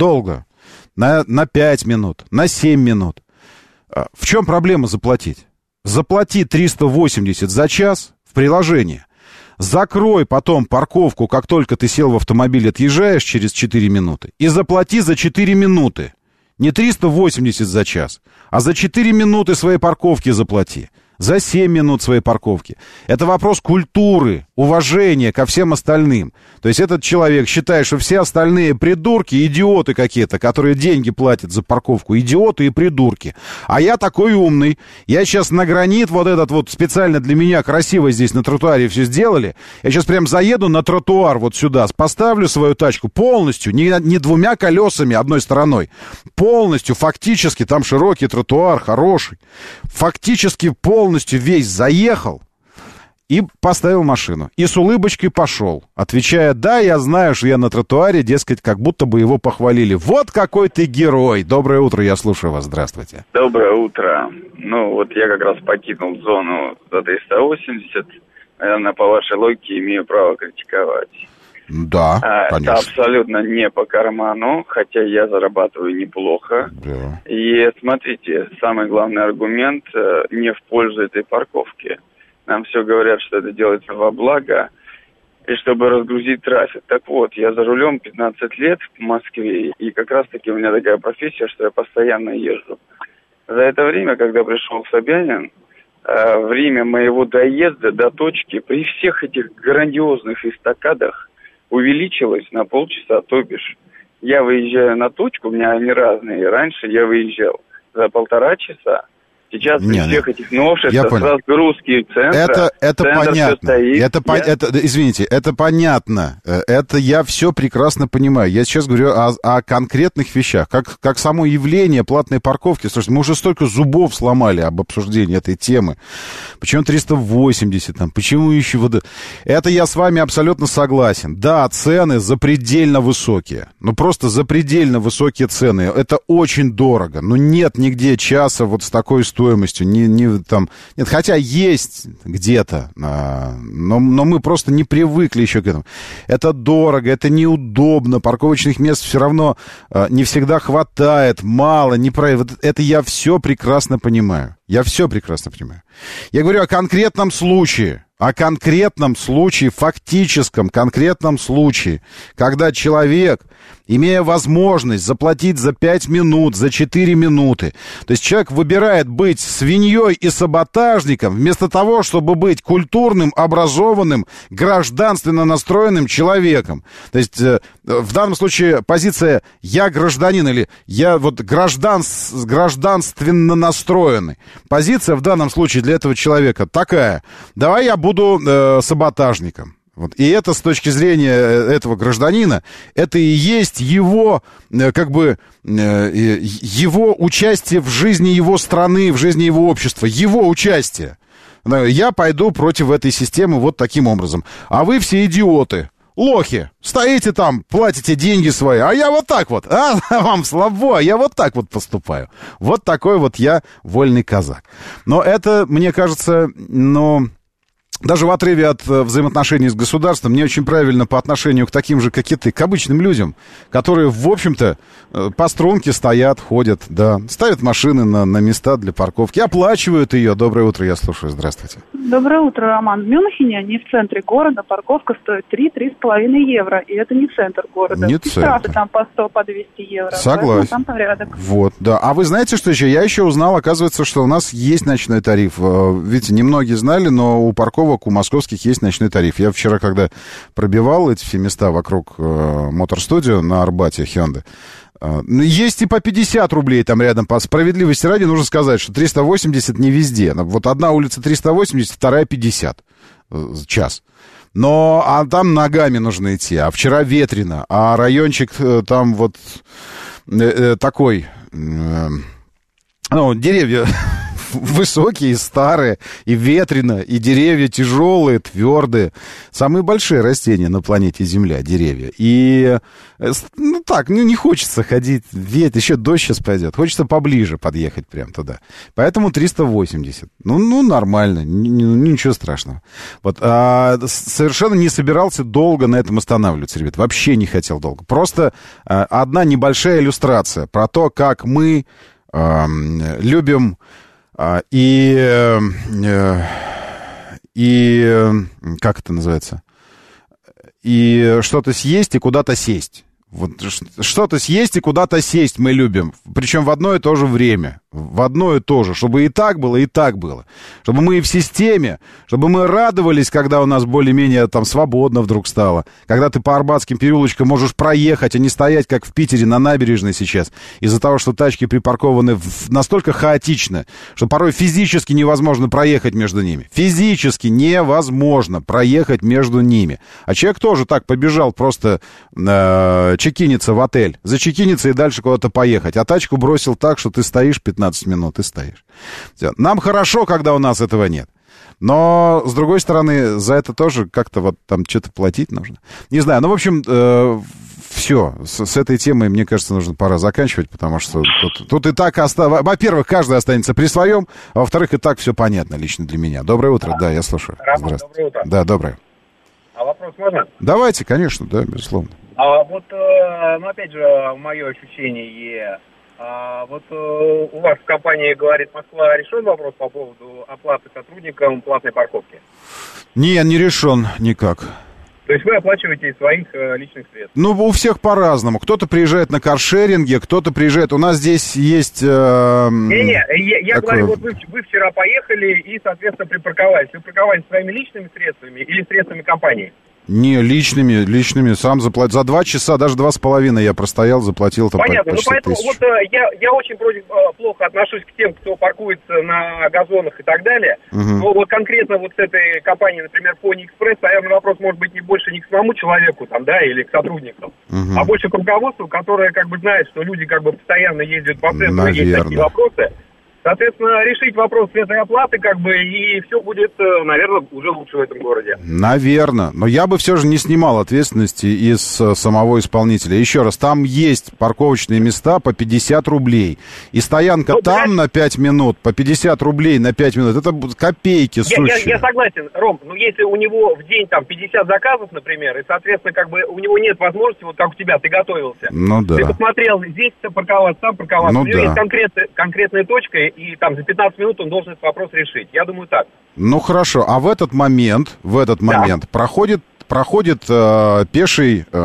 5 минут, на 7 минут. В чем проблема заплатить? Заплати 380 за час в приложении. Закрой потом парковку, как только ты сел в автомобиль, отъезжаешь через 4 минуты. И заплати за 4 минуты. Не 380 за час, а за 4 минуты своей парковки заплати. За 7 минут своей парковки. Это вопрос культуры, уважения ко всем остальным. То есть этот человек считает, что все остальные придурки, идиоты какие-то, которые деньги платят за парковку, идиоты и придурки. А я такой умный. Я сейчас на гранит вот этот вот специально для меня красиво здесь на тротуаре все сделали. Я сейчас прям заеду на тротуар вот сюда, поставлю свою тачку полностью, не двумя колесами одной стороной, полностью, фактически, там широкий тротуар, хороший, фактически полностью весь заехал и поставил машину. И с улыбочкой пошел, отвечая: да, я знаю, что я на тротуаре, дескать, как будто бы его похвалили. Вот какой ты герой. Доброе утро, я слушаю вас, здравствуйте. Доброе утро. Ну, вот я как раз покинул зону за 380. Наверное, по вашей логике имею право критиковать. Да, конечно. Это абсолютно не по карману, хотя я зарабатываю неплохо. Да. И смотрите, самый главный аргумент не в пользу этой парковки. Нам все говорят, что это делается во благо, и чтобы разгрузить трафик. Так вот, я за рулем 15 лет в Москве, и как раз-таки у меня такая профессия, что я постоянно езжу. За это время, когда пришел Собянин, время моего доезда до точки при всех этих грандиозных эстакадах увеличилось на полчаса, то бишь. Я выезжаю на точку, у меня они разные. Раньше я выезжал за 1,5 часа. Сейчас при всех этих новшествах разгрузки центра, это понятно. Извините, это понятно. Это я все прекрасно понимаю. Я сейчас говорю о конкретных вещах. Как само явление платной парковки. Слушайте, мы уже столько зубов сломали об обсуждении этой темы. Почему 380 там? Почему еще вот... Это я с вами абсолютно согласен. Да, цены запредельно высокие. Ну, просто запредельно высокие цены. Это очень дорого. Но нет нигде часа вот с такой стоимостью. Нет, хотя есть где-то, но мы просто не привыкли еще к этому. Это дорого, это неудобно, парковочных мест все равно не всегда хватает, мало, это я все прекрасно понимаю. Я говорю о конкретном случае. Фактическом конкретном случае, когда человек, имея возможность заплатить за 5 минут, за 4 минуты, то есть человек выбирает быть свиньей и саботажником вместо того, чтобы быть культурным, образованным, гражданственно настроенным человеком. То есть в данном случае позиция «я гражданин» или «я вот гражданственно настроенный». Позиция в данном случае для этого человека такая: давай я буду саботажником. Вот. И это с точки зрения этого гражданина, это и есть его, его участие в жизни его страны, в жизни его общества, его участие. Я пойду против этой системы вот таким образом. А вы все идиоты, лохи, стоите там, платите деньги свои, а я вот так вот, вам слабо, а я вот так вот поступаю. Вот такой вот я вольный казак. Но это, мне кажется, даже в отрыве от взаимоотношений с государством, не очень правильно по отношению к таким же, как и ты, к обычным людям, которые, в общем-то, по струнке стоят, ходят, да, ставят машины на места для парковки, оплачивают ее. Доброе утро, я слушаю, здравствуйте. Доброе утро, Роман. В Мюнхене, не в центре города, парковка стоит 3-3,5 евро, и это не центр города. Не центр. Штрафы там по 100, по 200 евро. Согласен. Там порядок. Вот, да. А вы знаете, что еще? Я еще узнал, оказывается, что у нас есть ночной тариф. Видите, немногие знали, но у парковок у московских есть ночной тариф. Я вчера, когда пробивал эти все места вокруг Мотор-студио на Арбате, Hyundai, есть и по 50 рублей там рядом. По справедливости ради нужно сказать, что 380 не везде. Вот одна улица 380, вторая 50 час. А там ногами нужно идти. А вчера ветрено. А райончик там вот такой... деревья высокие, и старые, и ветрено, и деревья тяжелые, твердые. Самые большие растения на планете Земля, деревья. И, не хочется ходить, ветер, еще дождь сейчас пойдет. Хочется поближе подъехать прям туда. Поэтому 380. Нормально, ничего страшного. Вот, совершенно не собирался долго на этом останавливаться, ребят. Вообще не хотел долго. Просто одна небольшая иллюстрация про то, как мы любим и как это называется? И что-то съесть и куда-то сесть. Вот что-то съесть и куда-то сесть мы любим. Причем в одно и то же время. В одно и то же. Чтобы и так было, и так было. Чтобы мы и в системе. Чтобы мы радовались, когда у нас более-менее там свободно вдруг стало. Когда ты по Арбатским переулочкам можешь проехать, а не стоять, как в Питере на набережной сейчас. Из-за того, что тачки припаркованы настолько хаотично, что порой физически невозможно проехать между ними. Физически невозможно проехать между ними. А человек тоже так побежал просто чекиниться в отель. Зачекиниться и дальше куда-то поехать. А тачку бросил так, что ты стоишь 15 минут и стоишь. Нам хорошо, когда у нас этого нет. Но, с другой стороны, за это тоже как-то вот там что-то платить нужно. Не знаю, в общем, все. С этой темой, мне кажется, пора заканчивать, потому что тут и так... Во-первых, каждый останется при своем, а во-вторых, и так все понятно лично для меня. Доброе утро. Да, я слушаю. Роман, доброе утро. Да, доброе. А вопрос можно? Давайте, конечно, да, безусловно. Опять же, мое ощущение, у вас в компании «Говорит Москва» решен вопрос по поводу оплаты сотрудникам платной парковки? Не решен никак. То есть вы оплачиваете из своих личных средств? У всех по-разному. Кто-то приезжает на каршеринге, кто-то приезжает... У нас здесь есть... Я говорю, вот вы вчера поехали и, соответственно, припарковались. Вы парковались своими личными средствами или средствами компании? Не, личными, сам заплатил. За 2 часа, даже 2,5 я простоял, заплатил там Понятно, почти поэтому 1000. я очень плохо отношусь к тем, кто паркуется на газонах и так далее. Угу. Но конкретно с этой компанией, например, Pony Express, наверное, вопрос может быть не больше не к самому человеку, или к сотрудникам, а больше к руководству, которое знает, что люди постоянно ездят по центру, есть такие вопросы. Соответственно, решить вопрос с этой оплаты, и все будет, наверное, уже лучше в этом городе. Наверное. Но я бы все же не снимал ответственности из самого исполнителя. Еще раз, там есть парковочные места по 50 рублей. И стоянка на 5 минут, по 50 рублей на 5 минут. Это копейки сущие. Я согласен, Ром. Если у него в день 50 заказов, например, и, соответственно, у него нет возможности, как у тебя, ты готовился. Да. Ты посмотрел, здесь парковаться, там парковаться. У него есть конкретная точка, и за 15 минут он должен этот вопрос решить. Я думаю, так. Хорошо. А в этот момент проходит пеший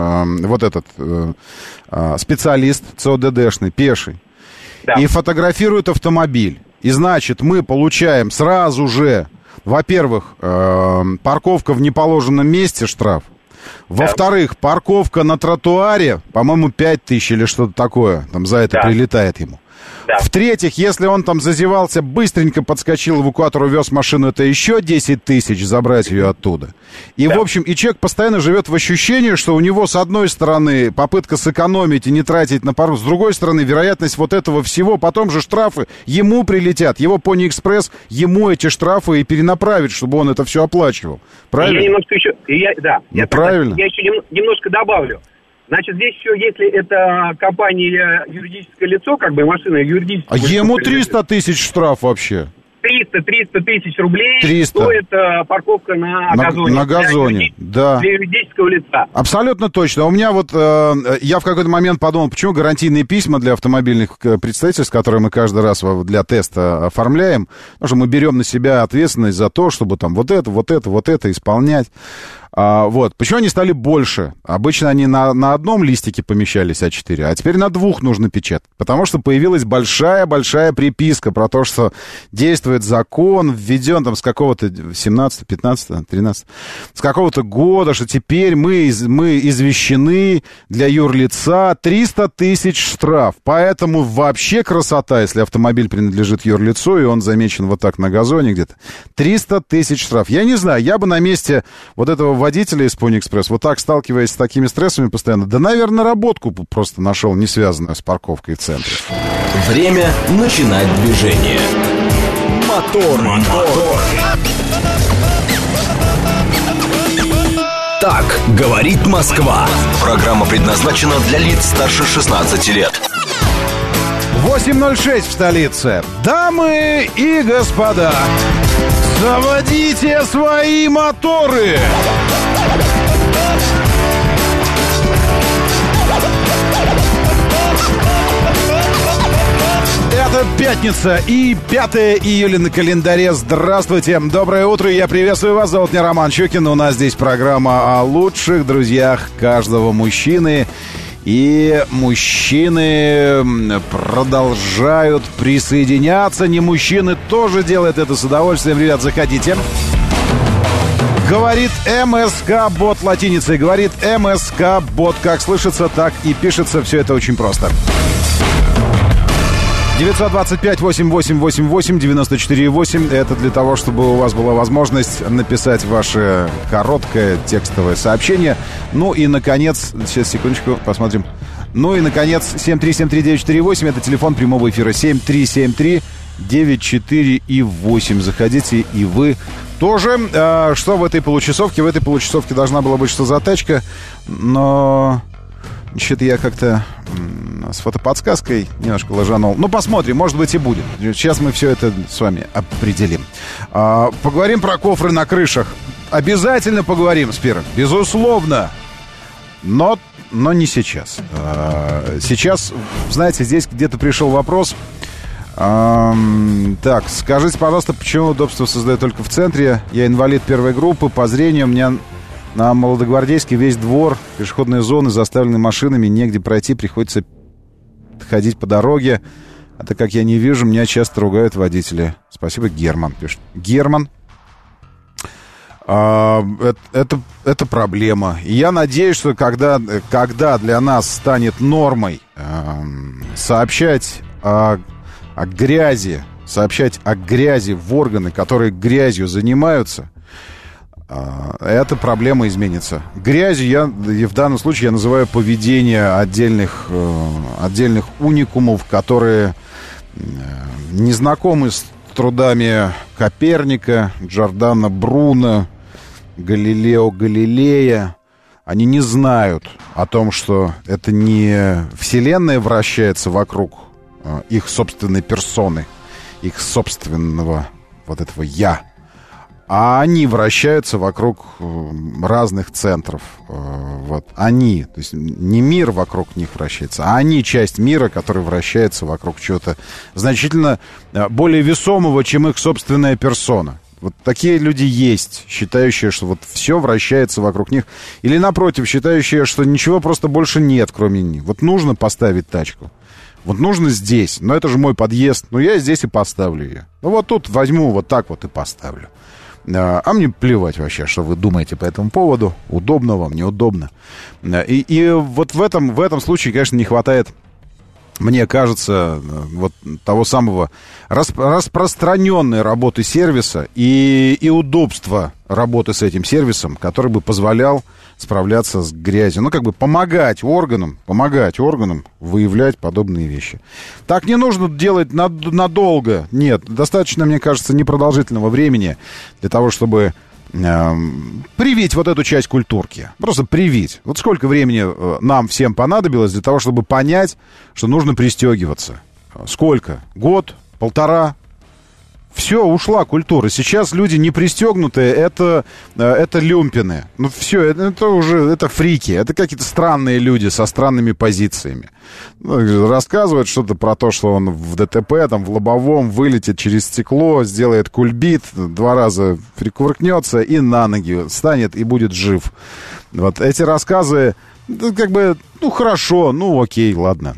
специалист ЦОДДшный, пеший, и фотографирует автомобиль. И, значит, мы получаем сразу же, во-первых, парковка в неположенном месте, штраф. Во-вторых, парковка на тротуаре, по-моему, 5000 или что-то такое, за это прилетает ему. В-третьих, если он зазевался, быстренько подскочил, эвакуатор увез машину, это еще 10 тысяч забрать ее оттуда. И, в общем, и человек постоянно живет в ощущении, что у него, с одной стороны, попытка сэкономить и не тратить на пару, с другой стороны, вероятность этого всего, потом же штрафы ему прилетят, его Pony Express ему эти штрафы и перенаправит, чтобы он это все оплачивал. Правильно? Я немножко еще... правильно. Я еще немножко добавлю. Значит, здесь еще, если это компания юридическое лицо, машина юридическое... А ему 300 тысяч штраф вообще. 300 тысяч рублей 300. Стоит парковка на газоне. На газоне, для юридического лица. Абсолютно точно. У меня я в какой-то момент подумал, почему гарантийные письма для автомобильных представительств, которые мы каждый раз для теста оформляем, потому что мы берем на себя ответственность за то, чтобы вот это исполнять. Почему они стали больше? Обычно они на одном листике помещались А4, а теперь на 2 нужно печатать. Потому что появилась большая-большая приписка про то, что действует закон, введен с какого-то 17, 15, 13, с какого-то года, что теперь мы извещены для юрлица 300 тысяч штраф. Поэтому вообще красота, если автомобиль принадлежит юрлицу, и он замечен так на газоне где-то. 300 тысяч штраф. Я не знаю, я бы на месте этого водителя из Pony Express, так сталкиваясь с такими стрессами постоянно, наверное, работку просто нашел, не связанную с парковкой в центре. Время начинать движение. Мотор. Так говорит Москва. Программа предназначена для лиц старше 16 лет. 8:06 в столице. Дамы и господа, заводите свои моторы! Это пятница и 5 июля на календаре. Здравствуйте, доброе утро, я приветствую вас. Зовут меня Роман Щукин. У нас здесь программа о лучших друзьях каждого мужчины. И мужчины продолжают присоединяться. Не мужчины тоже делают это с удовольствием. Ребят, заходите. Говорит МСК-бот латиницей. Говорит МСК-бот. Как слышится, так и пишется. Все это очень просто. 925-88-88-94-8. Это для того, чтобы у вас была возможность написать ваше короткое текстовое сообщение. Ну и, наконец, сейчас, секундочку, посмотрим. Ну и, наконец, 7373948. Это телефон прямого эфира. 7373948. Заходите и вы тоже. Что в этой получасовке? В этой получасовке должна была быть что затачка, но... Что-то я как-то с фотоподсказкой немножко ложанул. Ну, посмотрим, может быть и будет. Сейчас мы все это с вами определим. Поговорим про кофры на крышах. Обязательно поговорим, Спир. Безусловно. Но не сейчас. Сейчас, знаете, здесь где-то пришел вопрос. Так, скажите, пожалуйста, почему удобство создают только в центре? Я инвалид первой группы. По зрению у меня... На Молодогвардейске весь двор, пешеходные зоны заставлены машинами, негде пройти, приходится ходить по дороге. А так как я не вижу, меня часто ругают водители. Спасибо, Герман пишет. Герман, это проблема. И я надеюсь, что когда для нас станет нормой сообщать о грязи в органы, которые грязью занимаются, эта проблема изменится. Грязью в данном случае я называю поведение отдельных уникумов, которые не знакомы с трудами Коперника, Джордано Бруно, Галилео Галилея. Они не знают о том, что это не Вселенная вращается вокруг их собственной персоны, их собственного вот этого «я», а они вращаются вокруг разных центров. Вот. Они, то есть не мир вокруг них вращается, а они часть мира, который вращается вокруг чего-то значительно более весомого, чем их собственная персона. Вот такие люди есть, считающие, что вот все вращается вокруг них. Или, напротив, считающие, что ничего просто больше нет, кроме них. Вот нужно поставить тачку. Вот нужно здесь. Но это же мой подъезд. Ну, я здесь и поставлю ее. Ну, вот тут возьму вот так вот и поставлю. А мне плевать вообще, что вы думаете по этому поводу. Удобно вам, неудобно. И вот в этом случае, конечно, не хватает, мне кажется, вот того самого распространенной работы сервиса и удобства работы с этим сервисом, который бы позволял справляться с грязью. Ну, как бы помогать органам выявлять подобные вещи. Так не нужно делать надолго. Нет, достаточно, мне кажется, непродолжительного времени для того, чтобы привить вот эту часть культурки. Просто привить. Вот сколько времени нам всем понадобилось для того, чтобы понять, что нужно пристегиваться. Сколько? Год? Полтора? Все, ушла культура. Сейчас люди не пристегнутые, это люмпины. Ну все, это фрики, это какие-то странные люди со странными позициями. Рассказывают что-то про то, что он в ДТП, там, в лобовом вылетит через стекло, сделает кульбит, 2 раза прикувыркнется и на ноги встанет и будет жив. Вот эти рассказы, как бы, ну хорошо, ну окей, ладно.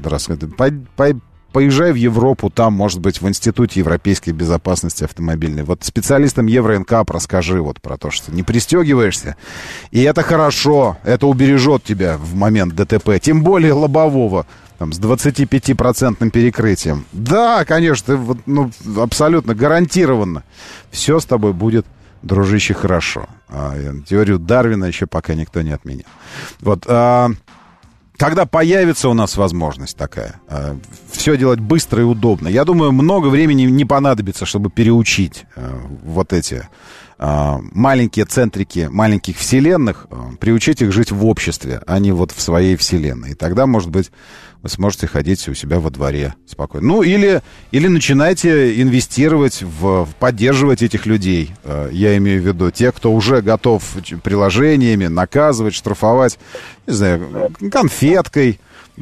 Поезжай в Европу, там, может быть, в Институте европейской безопасности автомобильной. Вот специалистам Евро-НКАП расскажи вот про то, что не пристегиваешься. И это хорошо, это убережет тебя в момент ДТП. Тем более лобового, там, с 25% перекрытием. Да, конечно, ну, абсолютно гарантированно. Все с тобой будет, дружище, хорошо. Теорию Дарвина еще пока никто не отменял. Вот, когда появится у нас возможность такая, все делать быстро и удобно, я думаю, много времени не понадобится, чтобы переучить вот эти маленькие центрики маленьких вселенных, приучить их жить в обществе, а не вот в своей вселенной. И тогда, может быть, вы сможете ходить у себя во дворе спокойно. Ну, или начинайте инвестировать поддерживать этих людей. Я имею в виду тех, кто уже готов приложениями наказывать, штрафовать, не знаю, конфеткой,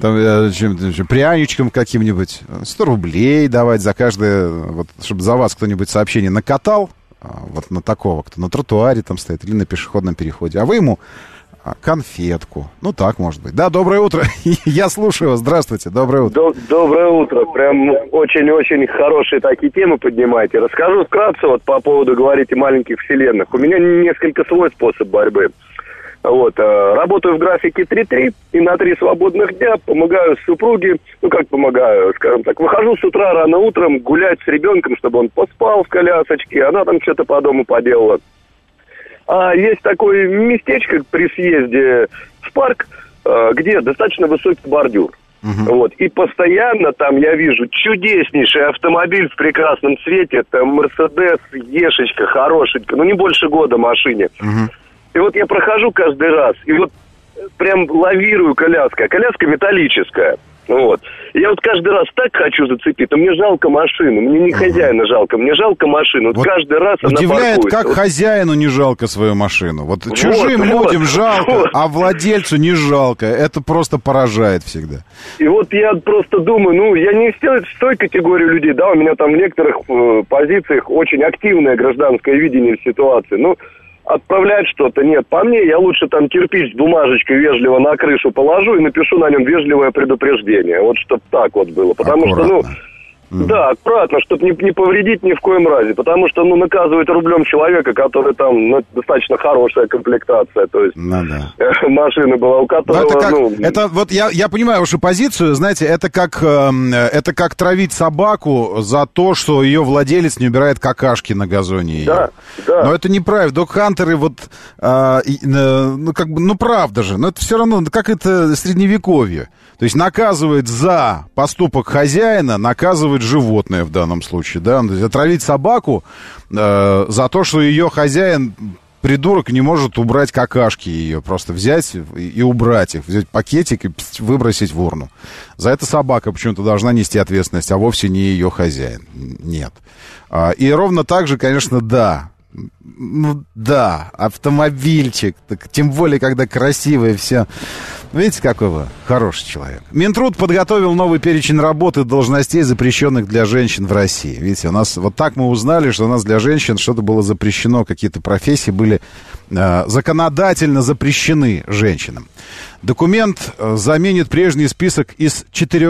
пряничком каким-нибудь, 100 рублей давать за каждое, вот, чтобы за вас кто-нибудь сообщение накатал, вот на такого, кто на тротуаре там стоит или на пешеходном переходе, а вы ему конфетку. Ну, так, может быть. Да, доброе утро. Я слушаю вас. Здравствуйте. Доброе утро. Доброе утро. Прям очень-очень хорошие такие темы поднимаете. Расскажу вкратце вот по поводу, говорите, маленьких вселенных. У меня несколько свой способ борьбы. Вот, работаю в графике 3-3, и на 3 свободных дня помогаю супруге, ну, как помогаю, скажем так, выхожу с утра рано утром гулять с ребенком, чтобы он поспал в колясочке, она там что-то по дому поделала. А есть такое местечко при съезде в парк, где достаточно высокий бордюр. Вот, и постоянно там я вижу чудеснейший автомобиль в прекрасном цвете, это Мерседес, Ешечка, хорошенька, ну, не больше года машине. И вот я прохожу каждый раз, и вот прям лавирую коляска. Коляска металлическая. Вот. И я вот каждый раз так хочу зацепить, но мне жалко машину. Мне не хозяина жалко, мне жалко машину. Вот каждый раз она удивляет, паркуется. как хозяину не жалко свою машину. Вот чужим людям жалко, а владельцу не жалко. Это просто поражает всегда. И вот я просто думаю, ну, я не в той категории людей, да, у меня там в некоторых позициях очень активное гражданское видение ситуации. Ну, отправлять что-то. Нет, по мне, я лучше там кирпич с бумажечкой вежливо на крышу положу и напишу на нем вежливое предупреждение. Вот чтобы так вот было. Потому аккуратно. Что, да, аккуратно, чтобы не повредить ни в коем разе. Потому что, ну, наказывать рублем человека, который там, ну, достаточно хорошая комплектация, то есть машина была, у которого, это вот я понимаю вашу позицию, знаете, это как травить собаку за то, что ее владелец не убирает какашки на газоне ее. Да, да. Но это неправильно. Догхантеры вот, правда же, но это все равно, как это средневековье. То есть наказывает за поступок хозяина, наказывает животное в данном случае, да, то есть отравить собаку за то, что ее хозяин, придурок, не может убрать какашки ее, просто взять и убрать их, взять пакетик и выбросить в урну. За это собака почему-то должна нести ответственность, а вовсе не ее хозяин. Нет. И ровно так же, конечно, да. Ну да, автомобильчик, так, тем более, когда красивое все. Видите, какой вы хороший человек. Минтруд подготовил новый перечень работ и должностей, запрещенных для женщин в России. Видите, у нас вот так мы узнали, что у нас для женщин что-то было запрещено, какие-то профессии были законодательно запрещены женщинам. Документ заменит прежний список из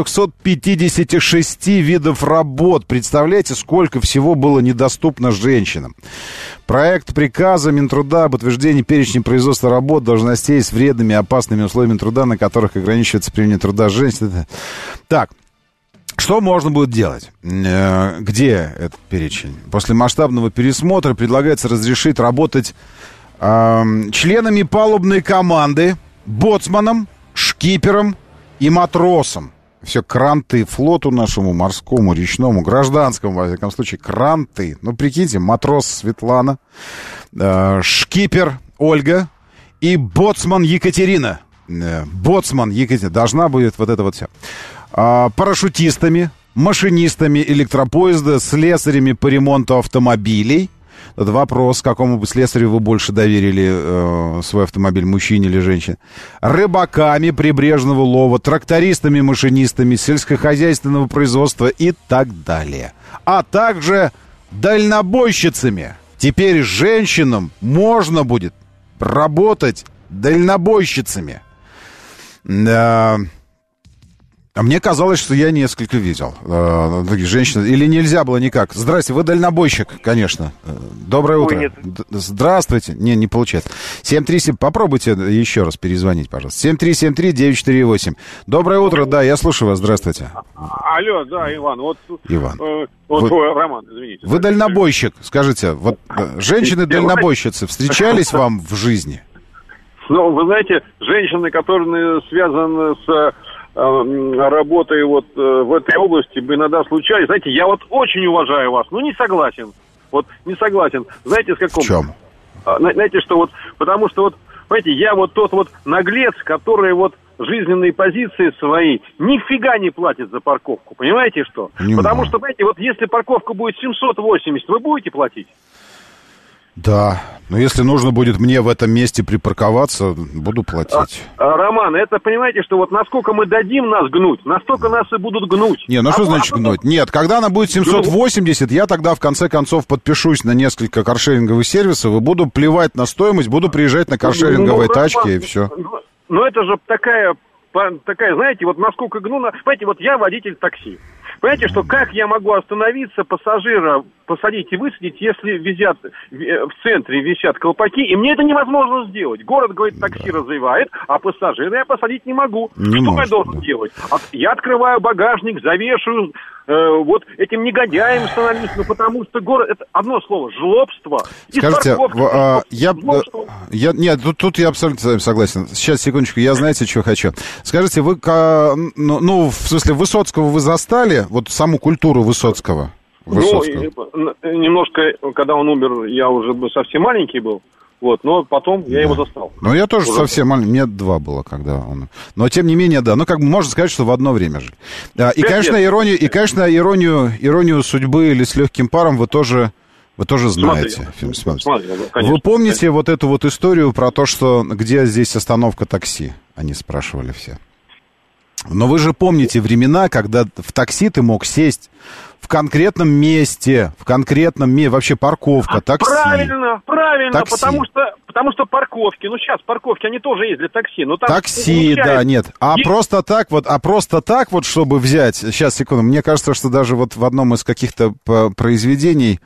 456 видов работ. Представляете, сколько всего было недоступно женщинам. Проект приказа Минтруда об утверждении перечня производства работ, должностей с вредными и опасными условиями труда, на которых ограничивается применение труда женщин. Так, что можно будет делать? Где этот перечень? После масштабного пересмотра предлагается разрешить работать членами палубной команды, боцманом, шкипером и матросом. Все кранты флоту нашему, морскому, речному, гражданскому, во всяком случае, кранты. Ну, прикиньте, матрос Светлана, шкипер Ольга и боцман Екатерина. Боцман Екатерина. Должна будет вот это вот все. Парашютистами, машинистами электропоезда, слесарями по ремонту автомобилей. Это вопрос, какому бы слесарю вы больше доверили свой автомобиль, мужчине или женщине. Рыбаками прибрежного лова, трактористами, машинистами, сельскохозяйственного производства и так далее. А также дальнобойщицами. Теперь женщинам можно будет работать дальнобойщицами. А мне казалось, что я несколько видел таких женщин. Или нельзя было никак. Здрасте, вы дальнобойщик, конечно. Доброе утро. Нет. Здравствуйте. Не получается. 737, попробуйте еще раз перезвонить, пожалуйста. 7373-948. Доброе утро, да, я слушаю вас. Здравствуйте. Алло, да, Иван. Иван. Роман, извините. Вы дальнобойщик, скажите. Вот женщины-дальнобойщицы встречались вам в жизни? Но, вы знаете, женщины, которые связаны с работой вот в этой области, бы иногда случались. Знаете, я вот очень уважаю вас, но не согласен. Вот не согласен. Знаете, с каком? В чем? Знаете, что вот, потому что вот, понимаете, я вот тот вот наглец, который вот жизненные позиции свои нифига не платит за парковку. Понимаете, что? Понимаю. Потому что, знаете, вот если парковка будет 780, вы будете платить? Да, но если нужно будет мне в этом месте припарковаться, буду платить. Роман, это понимаете, что вот насколько мы дадим нас гнуть, настолько нас и будут гнуть. Не, ну что значит гнуть? Нет, когда она будет 780, я тогда в конце концов подпишусь на несколько каршеринговых сервисов и буду плевать на стоимость, буду приезжать на каршеринговой тачке и все. Ну это же такая, знаете, вот насколько гну... Понимаете, вот я водитель такси. Понимаете, что как я могу остановиться, пассажира посадить и высадить, если висят, в центре висят колпаки, и мне это невозможно сделать. Город, говорит, такси развивает, а пассажира я посадить не могу. Что я должен делать? Я открываю багажник, завешиваю, вот этим негодяем становлюсь, ну потому что город, это одно слово, жлобство. Скажите, нет, тут я абсолютно с вами согласен. Сейчас, секундочку, я знаете, что хочу. Скажите, вы, ну, в смысле, Высоцкого вы застали, вот саму культуру Высоцкого? Ну, немножко, когда он умер, я уже совсем маленький был. Вот, но потом я его застал. Ну, я тоже совсем маленький, мне 2 было, когда он... Но, тем не менее, да, ну, как бы можно сказать, что в одно время жили. И, конечно, иронию судьбы или с легким паром вы тоже знаете. Смотри, вы помните вот эту вот историю про то, что где здесь остановка такси? Они спрашивали все. Но вы же помните времена, когда в такси ты мог сесть в конкретном месте, вообще парковка, такси. Правильно, такси. Потому что парковки, ну сейчас парковки, они тоже есть для такси. Но там такси, да, нет. Просто так вот, чтобы взять, сейчас, секунду, мне кажется, что даже вот в одном из каких-то произведений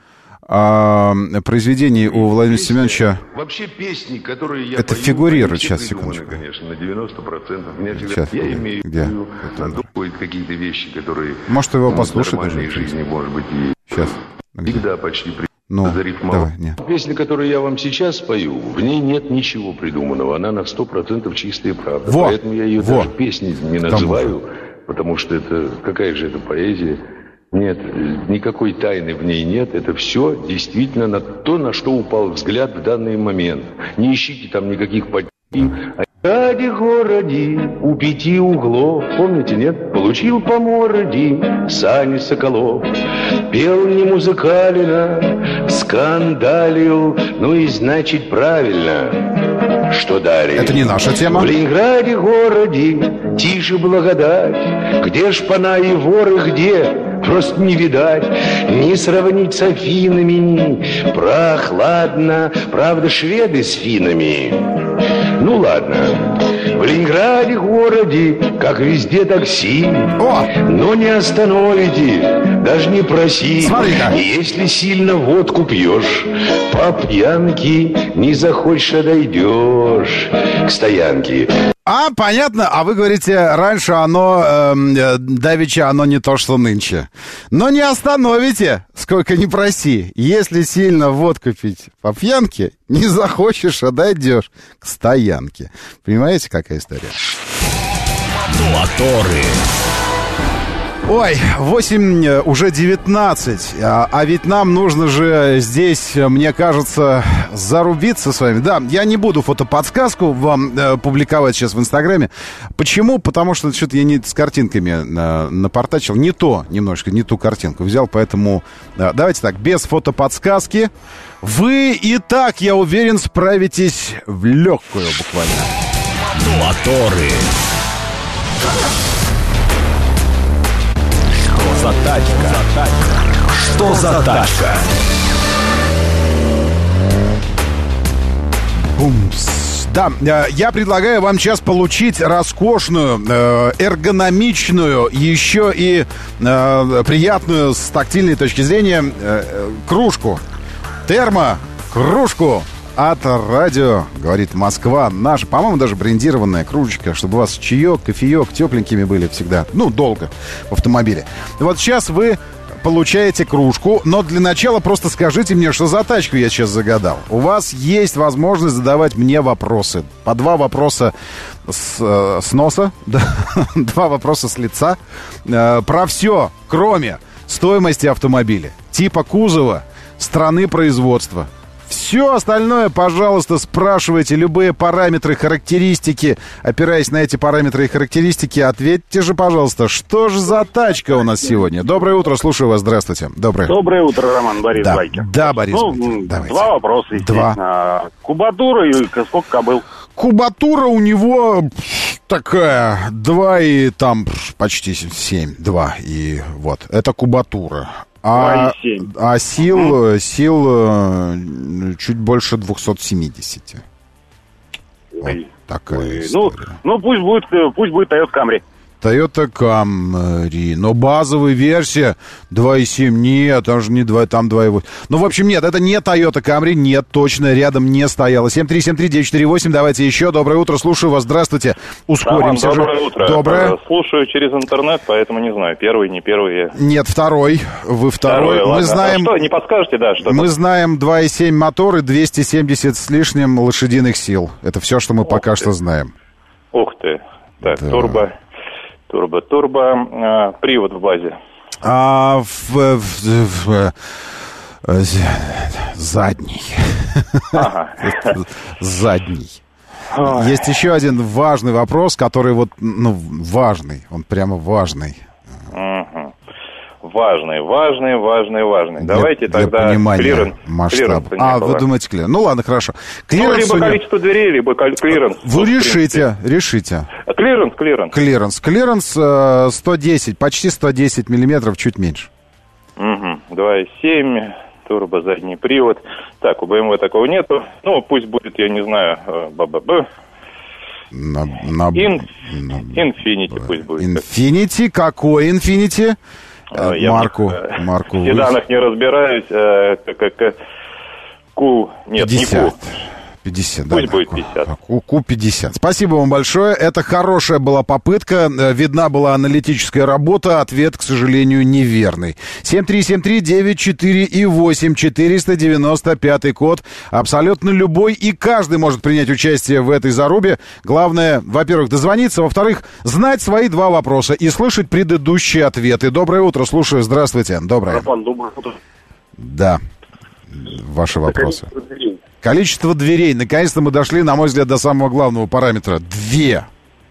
у Владимира Семеновича... Вообще песни, которые я это пою, фигурирует, сейчас, секундочку. Конечно, на 90%. Сейчас, я имею в виду, где? какие-то вещи, которые... Может, его послушать даже? В жизни, может быть, и сейчас. всегда почти зарифмовал. Песня, которую я вам сейчас пою, в ней нет ничего придуманного. Она на 100% чистая правда. Поэтому я ее даже песней не называю, потому что это... Какая же это поэзия? Нет, никакой тайны в ней нет. Это все действительно на то, на что упал взгляд в данный момент. Не ищите там никаких подтекстов. Ради городе у 5 углов, помните, нет? Получил по морде Саня Соколов. Пел не музыкально, скандалил, ну и значит правильно, что далее. Это не наша тема. В Ленинграде городе тише благодать. Где шпана и воры, где? Просто не видать, не сравнить с Афинами. Прохладно, правда, шведы с финнами. Ну ладно, в Ленинграде городе, как везде, такси. Но не остановите, даже не проси. Смотри-ка. Если сильно водку пьешь, по пьянке не захочешь, а дойдешь к стоянке. Понятно. А вы говорите, раньше оно, давеча оно не то, что нынче. Но не остановите, сколько ни проси. Если сильно водку пить по пьянке, не захочешь, а дойдешь к стоянке. Понимаете, какая история? Моторы. Ой, 8, уже 19, а ведь нам нужно же здесь, мне кажется, зарубиться с вами. Да, я не буду фотоподсказку вам публиковать сейчас в Инстаграме. Почему? Потому что что-то я не с картинками напортачил. Немножко не ту картинку взял, поэтому давайте так, без фотоподсказки. Вы и так, я уверен, справитесь в легкую буквально. Моторы. За тачка. Что за тачка? Бумс. Да, я предлагаю вам сейчас получить роскошную, эргономичную, еще и приятную с тактильной точки зрения кружку. Термо-кружку от радио, говорит Москва. Наша, по-моему, даже брендированная кружечка, чтобы у вас чаек, кофеек тепленькими были всегда. Ну, долго в автомобиле. Вот сейчас вы получаете кружку, но для начала просто скажите мне, что за тачку я сейчас загадал. У вас есть возможность задавать мне вопросы. По 2 вопроса с носа, 2 вопроса с лица. Про все, кроме стоимости автомобиля, типа кузова, страны производства. Все остальное, пожалуйста, спрашивайте. Любые параметры, характеристики. Опираясь на эти параметры и характеристики, ответьте же, пожалуйста, что же за тачка у нас сегодня? Доброе утро, слушаю вас, здравствуйте. Доброе утро, Роман, Борис Байкин. Да, Борис Байкин, давайте. 2 вопроса, естественно. Кубатура и сколько кобыл? Кубатура у него такая, 2 и там почти 7, 2 и вот. Это кубатура. А сил чуть больше 270. Вот такая история. Ну, пусть будет Toyota Camry. Toyota Camry. Но базовая версия 2.7. Нет, там же не 2, там 2.8. Ну, в общем, нет, это не Toyota Camry. Нет, точно, рядом не стояло. 7373948, давайте еще. Доброе утро, слушаю вас. Здравствуйте. Ускоримся. Роман, доброе утро. Доброе. Слушаю через интернет, поэтому не знаю, первый, не первый. Нет, второй. Вы второй. Мы знаем... Что, не подскажете, да? Что мы знаем 2.7 мотор и 270 с лишним лошадиных сил. Это все, что мы пока что знаем. Ух ты. Так, да. Турбо. Привод в базе. Задний. Ага. Задний. Есть еще один важный вопрос, который важный. Он прямо важный. Угу. Важный. Давайте тогда клиренс. Вы думаете клиренс? Ну ладно, хорошо. Клиренс либо количество дверей, либо клиренс. Вы решите. Клиренс 110, почти 110 миллиметров, чуть меньше. Угу. 2.7, турбо, задний привод. Так, у BMW такого нету. Ну, пусть будет, я не знаю, Infiniti пусть будет. Infiniti? Какой Infiniti? Марку. В седанах не разбираюсь. Нет, 50. не Q. 50, да. Пусть будет 50. Q50. Спасибо вам большое. Это хорошая была попытка. Видна была аналитическая работа. Ответ, к сожалению, неверный. 7373948, 495 код. Абсолютно любой и каждый может принять участие в этой зарубе. Главное, во-первых, дозвониться. Во-вторых, знать свои 2 вопроса и слышать предыдущие ответы. Доброе утро. Слушаю. Здравствуйте. Доброе. Доброе утро. Да. Ваши вопросы. Количество дверей. Наконец-то мы дошли, на мой взгляд, до самого главного параметра. 2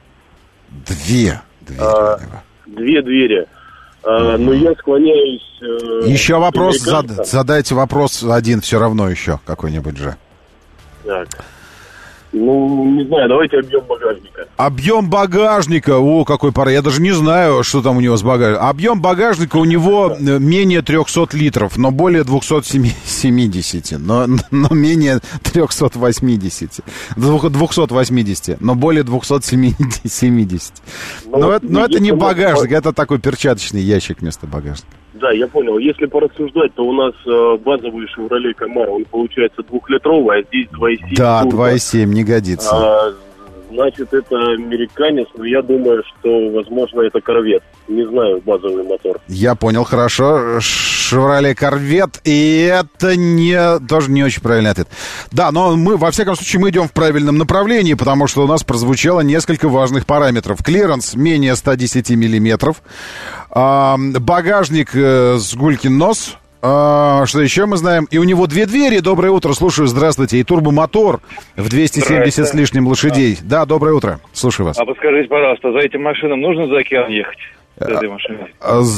двери. Но я склоняюсь... Еще вопрос. Задайте вопрос один все равно еще какой-нибудь же. Так. Ну, не знаю, давайте объем багажника. Объем багажника, какой пора. Я даже не знаю, что там у него с багажником. Объем багажника у него менее 300 литров, но более 270. Но менее 380. 280, но более 270. Но это не багажник, это такой перчаточный ящик вместо багажника. Да, я понял. Если порассуждать, то у нас базовый Chevrolet Camaro, он получается 2-литровый, а здесь 2.7. Да, 2.7 не годится. Значит, это американец, но я думаю, что, возможно, это Corvette. Не знаю, базовый мотор. Я понял, хорошо. Chevrolet Corvette, и это тоже не очень правильный ответ. Да, но мы, во всяком случае, мы идем в правильном направлении, потому что у нас прозвучало несколько важных параметров. Клиренс менее 110 миллиметров. Багажник с гулькин нос. Что еще мы знаем? И у него 2 двери. Доброе утро, слушаю, здравствуйте. И турбомотор в 270 с лишним лошадей. Да, доброе утро, слушаю вас. А подскажите, пожалуйста, за этим машинам нужно за океан ехать? С этой машиной?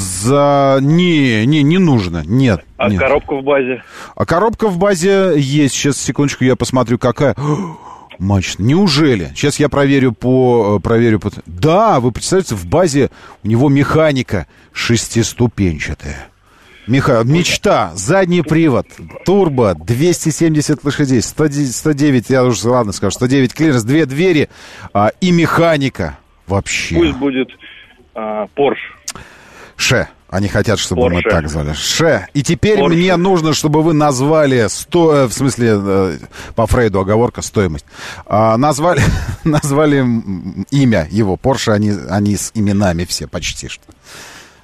Не нужно, нет. Нет. Коробка в базе? А коробка в базе есть. Сейчас, секундочку, я посмотрю, какая... Мощно. Неужели? Сейчас я проверю. Да, вы представляете, в базе у него механика 6-ступенчатая. Мечта, задний привод, турбо, 270 лошадей, 109, я уже, ладно скажу, 109 клиренс, 2 двери и механика вообще. Пусть будет Porsche. Они хотят, чтобы мы так звали. И теперь мне нужно, чтобы вы назвали, в смысле, по Фрейду оговорка, стоимость. Назвали имя его. Porsche, они с именами все почти что.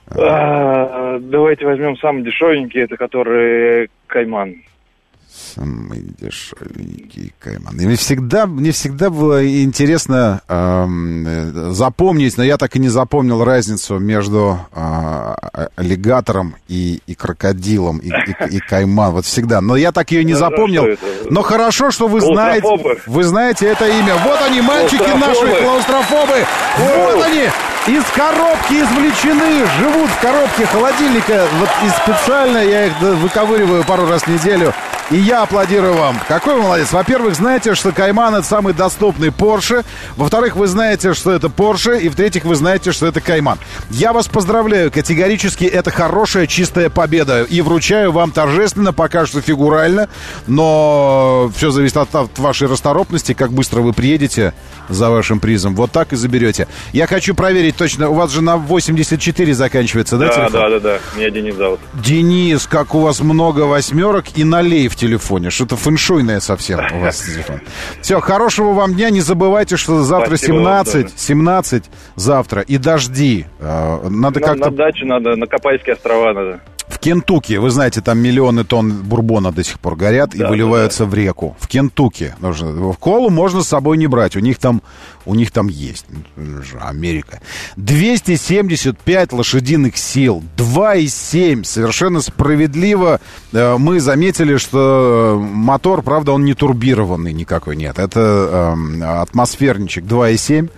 Давайте возьмем самый дешевенький, это который Кайман. Самый дешевенький Кайман. Мне всегда было интересно запомнить, но я так и не запомнил разницу между аллигатором и крокодилом, и Кайман. Вот всегда. Но я так ее не запомнил. Но хорошо, что вы знаете это имя. Вот они, мальчики наши, клаустрофобы. Вот они, из коробки извлечены, живут в коробке холодильника. Вот и специально я их выковыриваю пару раз в неделю. И я аплодирую вам. Какой вы молодец. Во-первых, знаете, что Кайман — это самый доступный Porsche. Во-вторых, вы знаете, что это Porsche. И в-третьих, вы знаете, что это Кайман. Я вас поздравляю. Категорически это хорошая, чистая победа. И вручаю вам торжественно, пока что фигурально. Но все зависит от вашей расторопности, как быстро вы приедете за вашим призом. Вот так и заберете. Я хочу проверить точно. У вас же на 84 заканчивается, да, телефон? Да. Меня Денис зовут. Денис, как у вас много восьмерок и нулей в телефоне. Что-то фэншуйное совсем у вас телефон. Все, хорошего вам дня. Не забывайте, что завтра 17 завтра. И дожди. Надо как-то... На дачу надо, на Копайские острова надо. В Кентукки, вы знаете, там миллионы тонн бурбона до сих пор горят и выливаются в реку. В Кентукки нужно. В колу можно с собой не брать. У них там есть. Америка. 275 лошадиных сил. 2,7. Совершенно справедливо. Мы заметили, что мотор, правда, он не турбированный никакой нет. Это атмосферничек 2,7.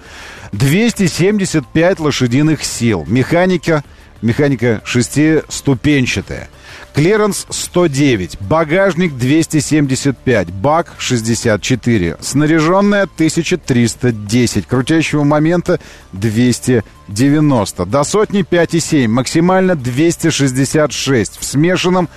275 лошадиных сил. Механика шестиступенчатая. Клиренс 109. Багажник 275. Бак 64. Снаряженная 1310. Крутящего момента 290. До сотни 5,7. Максимально 266. В смешанном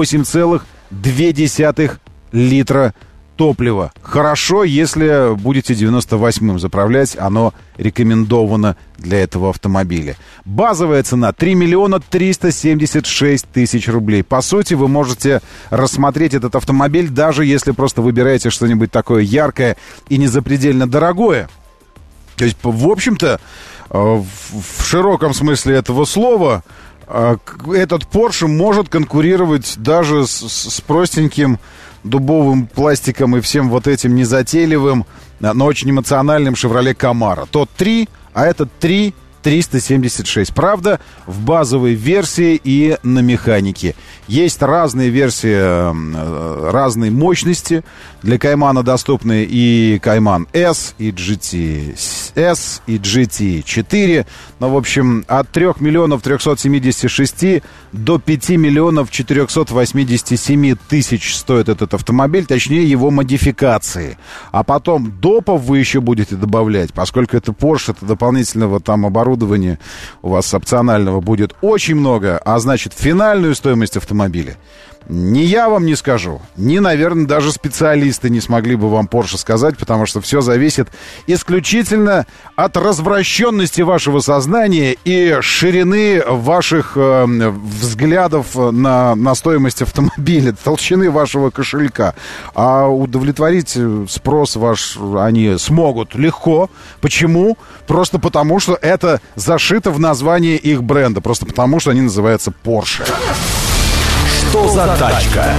8,2 литра топлива. Хорошо, если будете 98-м заправлять, оно рекомендовано для этого автомобиля. Базовая цена 3 миллиона 376 тысяч рублей. По сути, вы можете рассмотреть этот автомобиль, даже если просто выбираете что-нибудь такое яркое и не запредельно дорогое. То есть, в общем-то, в широком смысле этого слова, этот Porsche может конкурировать даже с простеньким дубовым пластиком и всем вот этим незатейливым, но очень эмоциональным Chevrolet Camaro. Тот 3, а этот 376. Правда, в базовой версии и на механике. Есть разные версии, разные мощности. Для Каймана доступны и Кайман S, и GT S, и GT 4. Ну, в общем, от 3 миллионов 376 до 5 миллионов 487 тысяч стоит этот автомобиль, точнее его модификации. А потом допов вы еще будете добавлять, поскольку это Porsche, это дополнительного там оборудования у вас опционального будет очень много, а значит финальную стоимость автомобиля ни я вам не скажу, ни, наверное, даже специалисты не смогли бы вам Porsche сказать, потому что все зависит исключительно от развращенности вашего сознания и ширины ваших взглядов на стоимость автомобиля, толщины вашего кошелька. А удовлетворить спрос ваш они смогут легко. Почему? Просто потому, что это зашито в название их бренда. Просто потому, что они называются Porsche. Что за тачка?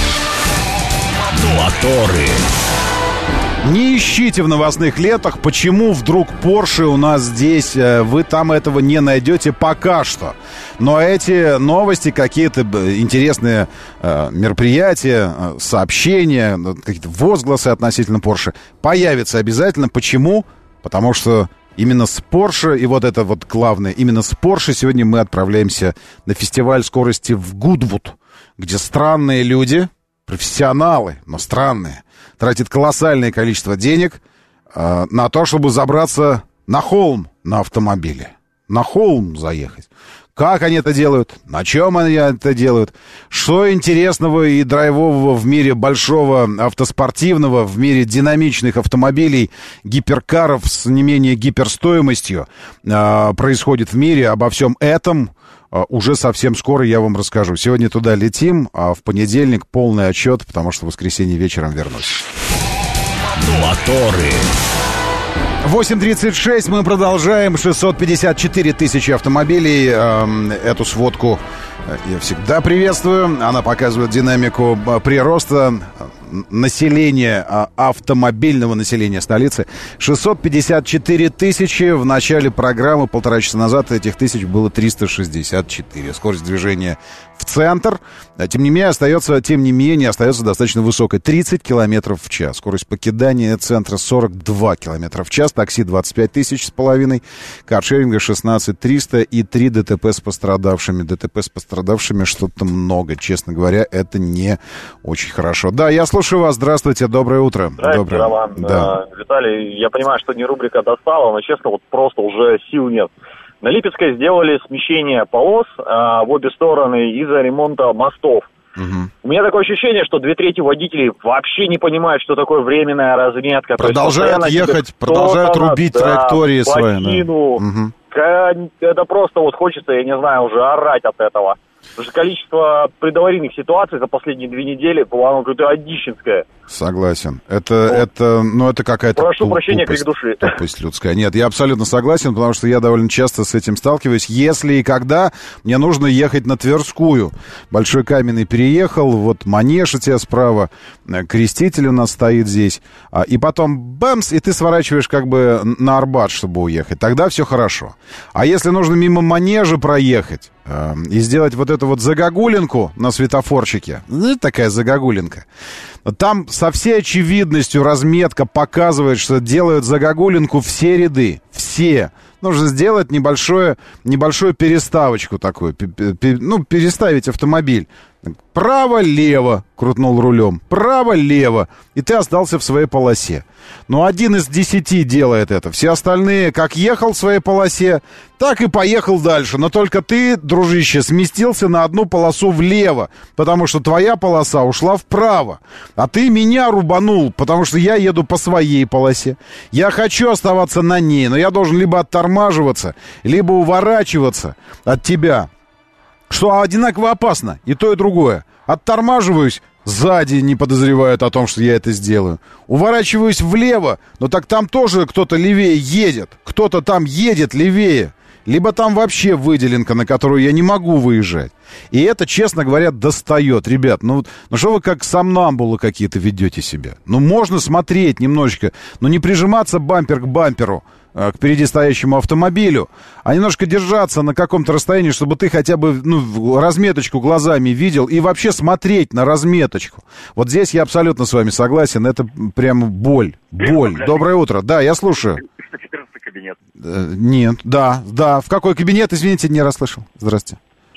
Моторы. Не ищите в новостных лентах, почему вдруг Porsche у нас здесь. Вы там этого не найдете пока что. Но эти новости, какие-то интересные мероприятия, сообщения, какие-то возгласы относительно Porsche появятся обязательно. Почему? Потому что именно с Porsche, и вот это вот главное, именно с Porsche сегодня мы отправляемся на фестиваль скорости в Гудвуд, где странные люди, профессионалы, но странные, тратят колоссальное количество денег на то, чтобы забраться на холм на автомобиле. На холм заехать. Как они это делают? На чем они это делают? Что интересного и драйвового в мире большого автоспортивного, в мире динамичных автомобилей, гиперкаров с не менее гиперстоимостью происходит в мире? Обо всем этом уже совсем скоро я вам расскажу. Сегодня туда летим, а в понедельник полный отчет, потому что в воскресенье вечером вернусь. Моторы. 8:36, мы продолжаем. 654 тысячи автомобилей. Эту сводку я всегда приветствую. Она показывает динамику прироста населения, автомобильного населения столицы. 654 тысячи. В начале программы, 1,5 часа назад, этих тысяч было 364. Скорость движения в центр, тем не менее, остается достаточно высокой. 30 километров в час. Скорость покидания центра 42 километра в час. Такси 25 тысяч с половиной. Каршеринга 16 300 и 3 ДТП с пострадавшими. ДТП с пострадавшими что-то много. Честно говоря, это не очень хорошо. Да, я слушаю вас. Здравствуйте, доброе утро. Здравствуйте, Роман. Да. Виталий, я понимаю, что не рубрика достала, но, честно, вот просто уже сил нет. На Липецкой сделали смещение полос в обе стороны из-за ремонта мостов. У меня такое ощущение, что 2/3 водителей вообще не понимают, что такое временная разметка. Продолжают ехать, продолжают рубить траектории свои. Это просто вот хочется, я не знаю, уже орать от этого. Потому что количество предаварийных ситуаций за последние 2 недели было какое-то одищенское. Согласен. Это какая-то Прошу прощения, крик души. Тупость людская. Нет, я абсолютно согласен, потому что я довольно часто с этим сталкиваюсь. Если и когда мне нужно ехать на Тверскую. Большой Каменный переехал, вот Манеж у тебя справа, Креститель у нас стоит здесь. И потом бамс, и ты сворачиваешь как бы на Арбат, чтобы уехать. Тогда все хорошо. А если нужно мимо Манежа проехать и сделать вот эту вот загогулинку на светофорчике, такая загогулинка, там со всей очевидностью разметка показывает, что делают загогулинку все ряды. Все. Нужно сделать небольшую переставочку такую. Переставить автомобиль. Право-лево крутнул рулем. Право-лево. И ты остался в своей полосе. Но 1 из 10 делает это. Все остальные как ехал в своей полосе, так и поехал дальше. Но только ты, дружище, сместился на одну полосу влево, потому что твоя полоса ушла вправо. А ты меня рубанул, потому что я еду по своей полосе. Я хочу оставаться на ней, но я должен либо оттормаживаться, либо уворачиваться от тебя. Что одинаково опасно, и то, и другое. Оттормаживаюсь, сзади не подозревают о том, что я это сделаю. Уворачиваюсь влево, но так там тоже кто-то левее едет. Кто-то там едет левее. Либо там вообще выделенка, на которую я не могу выезжать. И это, честно говоря, достает. Ребят, что вы как сомнамбулы какие-то ведете себя? Можно смотреть немножечко, но не прижиматься бампер к бамперу, к впереди стоящему автомобилю, а немножко держаться на каком-то расстоянии, чтобы ты хотя бы разметочку глазами видел и вообще смотреть на разметочку. Вот здесь я абсолютно с вами согласен, это прямо боль. Доброе утро. Да, я слушаю. 114 кабинет. Нет, да. В какой кабинет, извините, не расслышал. Здрасте.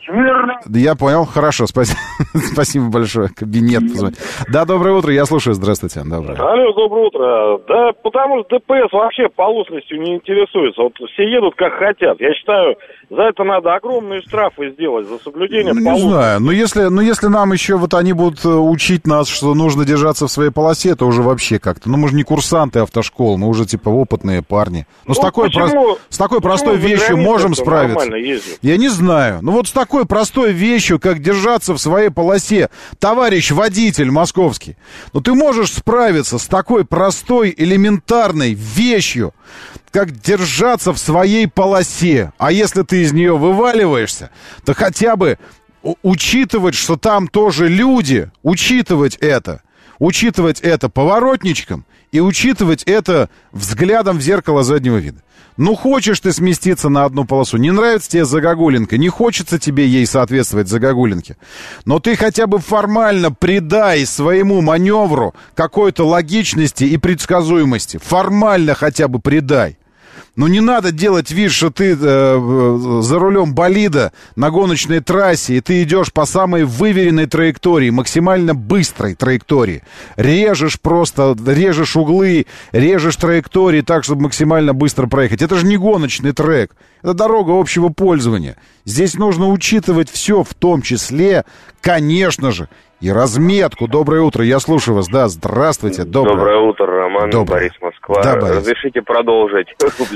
Я понял, хорошо, спасибо большое. Кабинет. Да, доброе утро, я слушаю, здравствуйте. Доброе. Алло, доброе утро. Да, потому что ДПС вообще полосностью не интересуется. Вот все едут как хотят. Я считаю, за это надо огромные штрафы сделать, за соблюдение полосности. Не знаю, но если нам еще вот они будут учить нас, что нужно держаться в своей полосе, это уже вообще как-то. Мы же не курсанты автошкол, мы уже типа опытные парни. С такой простой вещью можем справиться. Я не знаю. Вот с такой простой вещью, как держаться в своей полосе, товарищ водитель московский, ты можешь справиться с такой простой, элементарной вещью, как держаться в своей полосе. А если ты из нее вываливаешься, то хотя бы учитывать, что там тоже люди, учитывать это поворотничком и учитывать это взглядом в зеркало заднего вида. Хочешь ты сместиться на одну полосу, не нравится тебе загогулинка, не хочется тебе ей соответствовать загогулинке, но ты хотя бы формально придай своему маневру какой-то логичности и предсказуемости. Формально хотя бы придай. Не надо делать вид, что ты за рулем болида на гоночной трассе, и ты идешь по самой выверенной траектории, максимально быстрой траектории. Режешь углы, режешь траектории так, чтобы максимально быстро проехать. Это же не гоночный трек, это дорога общего пользования. Здесь нужно учитывать все, в том числе, конечно же, и разметку. Доброе утро, я слушаю вас. Да, здравствуйте. Доброе утро, Роман. Борис, Москва. Да, Борис. Разрешите продолжить рубрику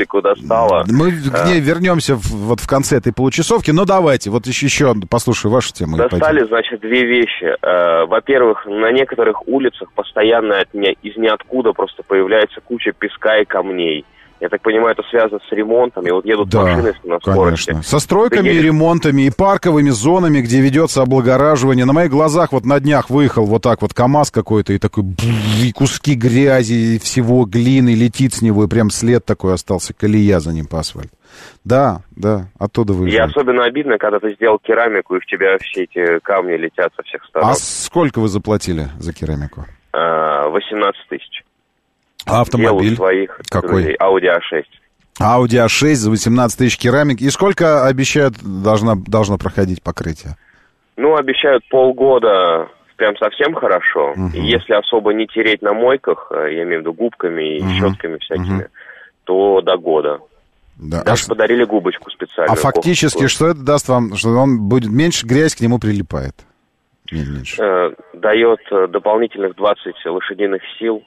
рубрику достала. Мы к ней вернемся вот в конце этой получасовки, но давайте, вот еще послушаю вашу тему. Достали, значит, две вещи. Во-первых, на некоторых улицах постоянно из ниоткуда просто появляется куча песка и камней. Я так понимаю, это связано с ремонтом, и вот едут машины на скорости. Конечно. Со стройками и ремонтами, и парковыми зонами, где ведется облагораживание. На моих глазах вот на днях выехал вот так вот КАМАЗ какой-то, и такой, и куски грязи, и всего глины летит с него, и прям след такой остался, колея за ним по асфальту. Да, оттуда выезжает. И особенно обидно, когда ты сделал керамику, и в тебя все эти камни летят со всех сторон. А сколько вы заплатили за керамику? 18 тысяч. А автомобиль своих какой? Audi A6. Audi A6 за 18 тысяч керамик. И сколько обещают должно проходить покрытие? Ну, обещают полгода, прям совсем хорошо. И если особо не тереть на мойках, я имею в виду губками и щетками всякими, то до года. Да. Даже подарили губочку специальную. А фактически что это даст вам? Что он будет меньше, грязь к нему прилипает? Меньше. Дает дополнительных 20 лошадиных сил.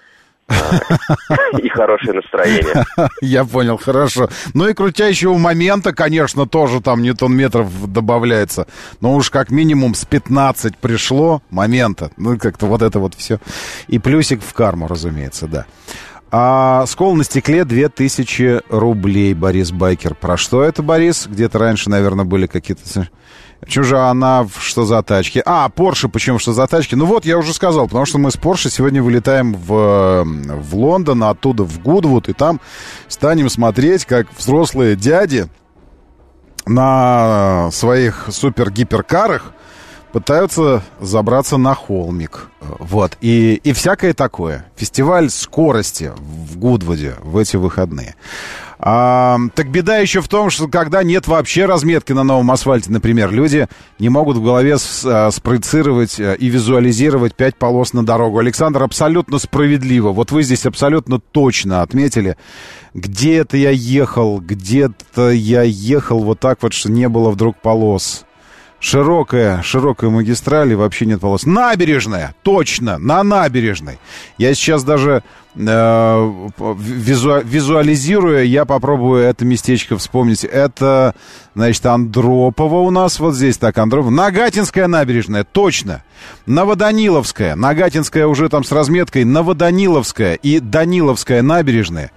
И хорошее настроение. Я понял, хорошо. Ну и крутящего момента, конечно, тоже там ньютон-метров добавляется. Но уж как минимум с 15 пришло момента. Ну как-то вот это вот все. И плюсик в карму, разумеется, да. А скол на стекле 2000 рублей, Борис Байкер. Про что это, Борис? Где-то раньше, наверное, были какие-то... Почему же она, что за тачки? Порше, почему что за тачки? Ну вот, я уже сказал, потому что мы с Порше сегодня вылетаем в Лондон, оттуда в Гудвуд, и там станем смотреть, как взрослые дяди на своих супер-гиперкарах пытаются забраться на холмик. Вот. И всякое такое. Фестиваль скорости в Гудвуде в эти выходные. Так беда еще в том, что когда нет вообще разметки на новом асфальте, например, люди не могут в голове спроецировать и визуализировать 5 полос на дорогу. Александр, абсолютно справедливо. Вот вы здесь абсолютно точно отметили. Где-то я ехал вот так вот, что не было вдруг полос. Широкая магистраль, и вообще нет полос. Набережная, точно, на набережной. Я сейчас даже визуализируя, я попробую это местечко вспомнить. Это, значит, Андропово у нас вот здесь, так, Андропово. Нагатинская набережная, точно. Новоданиловская, Нагатинская уже там с разметкой, Новоданиловская и Даниловская набережные.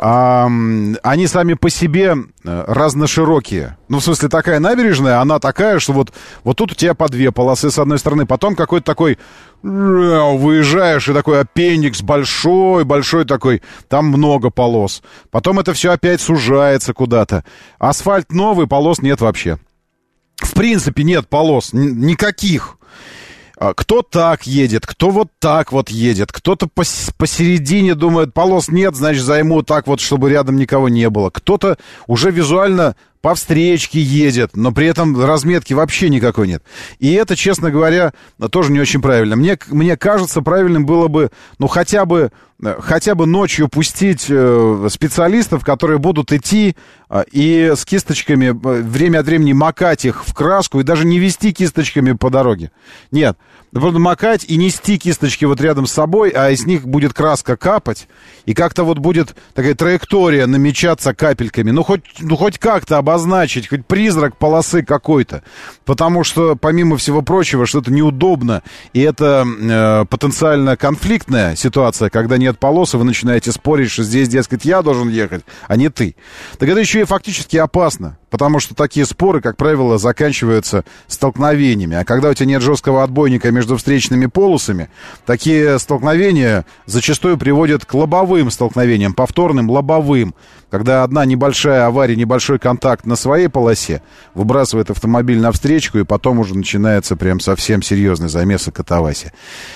Они сами по себе разноширокие. Ну, в смысле, такая набережная, она такая, что вот тут у тебя по 2 полосы с одной стороны, потом какой-то такой выезжаешь, и такой аппендикс большой такой, там много полос. Потом это все опять сужается куда-то. Асфальт новый, полос нет вообще. В принципе, нет полос никаких. Кто так едет, кто вот так вот едет, кто-то посередине думает, полос нет, значит, займу так вот, чтобы рядом никого не было. Кто-то уже визуально по встречке едет, но при этом разметки вообще никакой нет. И это, честно говоря, тоже не очень правильно. Мне кажется, правильным было бы, ну, хотя бы ночью пустить специалистов, которые будут идти и с кисточками время от времени макать их в краску и даже не вести кисточками по дороге. Нет, просто макать и нести кисточки вот рядом с собой, а из них будет краска капать, и как-то вот будет такая траектория намечаться капельками. Ну, хоть как-то обозначить, хоть призрак полосы какой-то. Потому что, помимо всего прочего, что-то неудобно, и это потенциально конфликтная ситуация, когда нет полос, и вы начинаете спорить, что здесь, дескать, я должен ехать, а не ты. Так это еще и фактически опасно, потому что такие споры, как правило, заканчиваются столкновениями. А когда у тебя нет жесткого отбойника между встречными полосами, такие столкновения зачастую приводят к лобовым столкновениям, повторным лобовым, когда одна небольшая авария, небольшой контакт на своей полосе выбрасывает автомобиль на встречку, и потом уже начинается прям совсем серьезный замес и катавасия.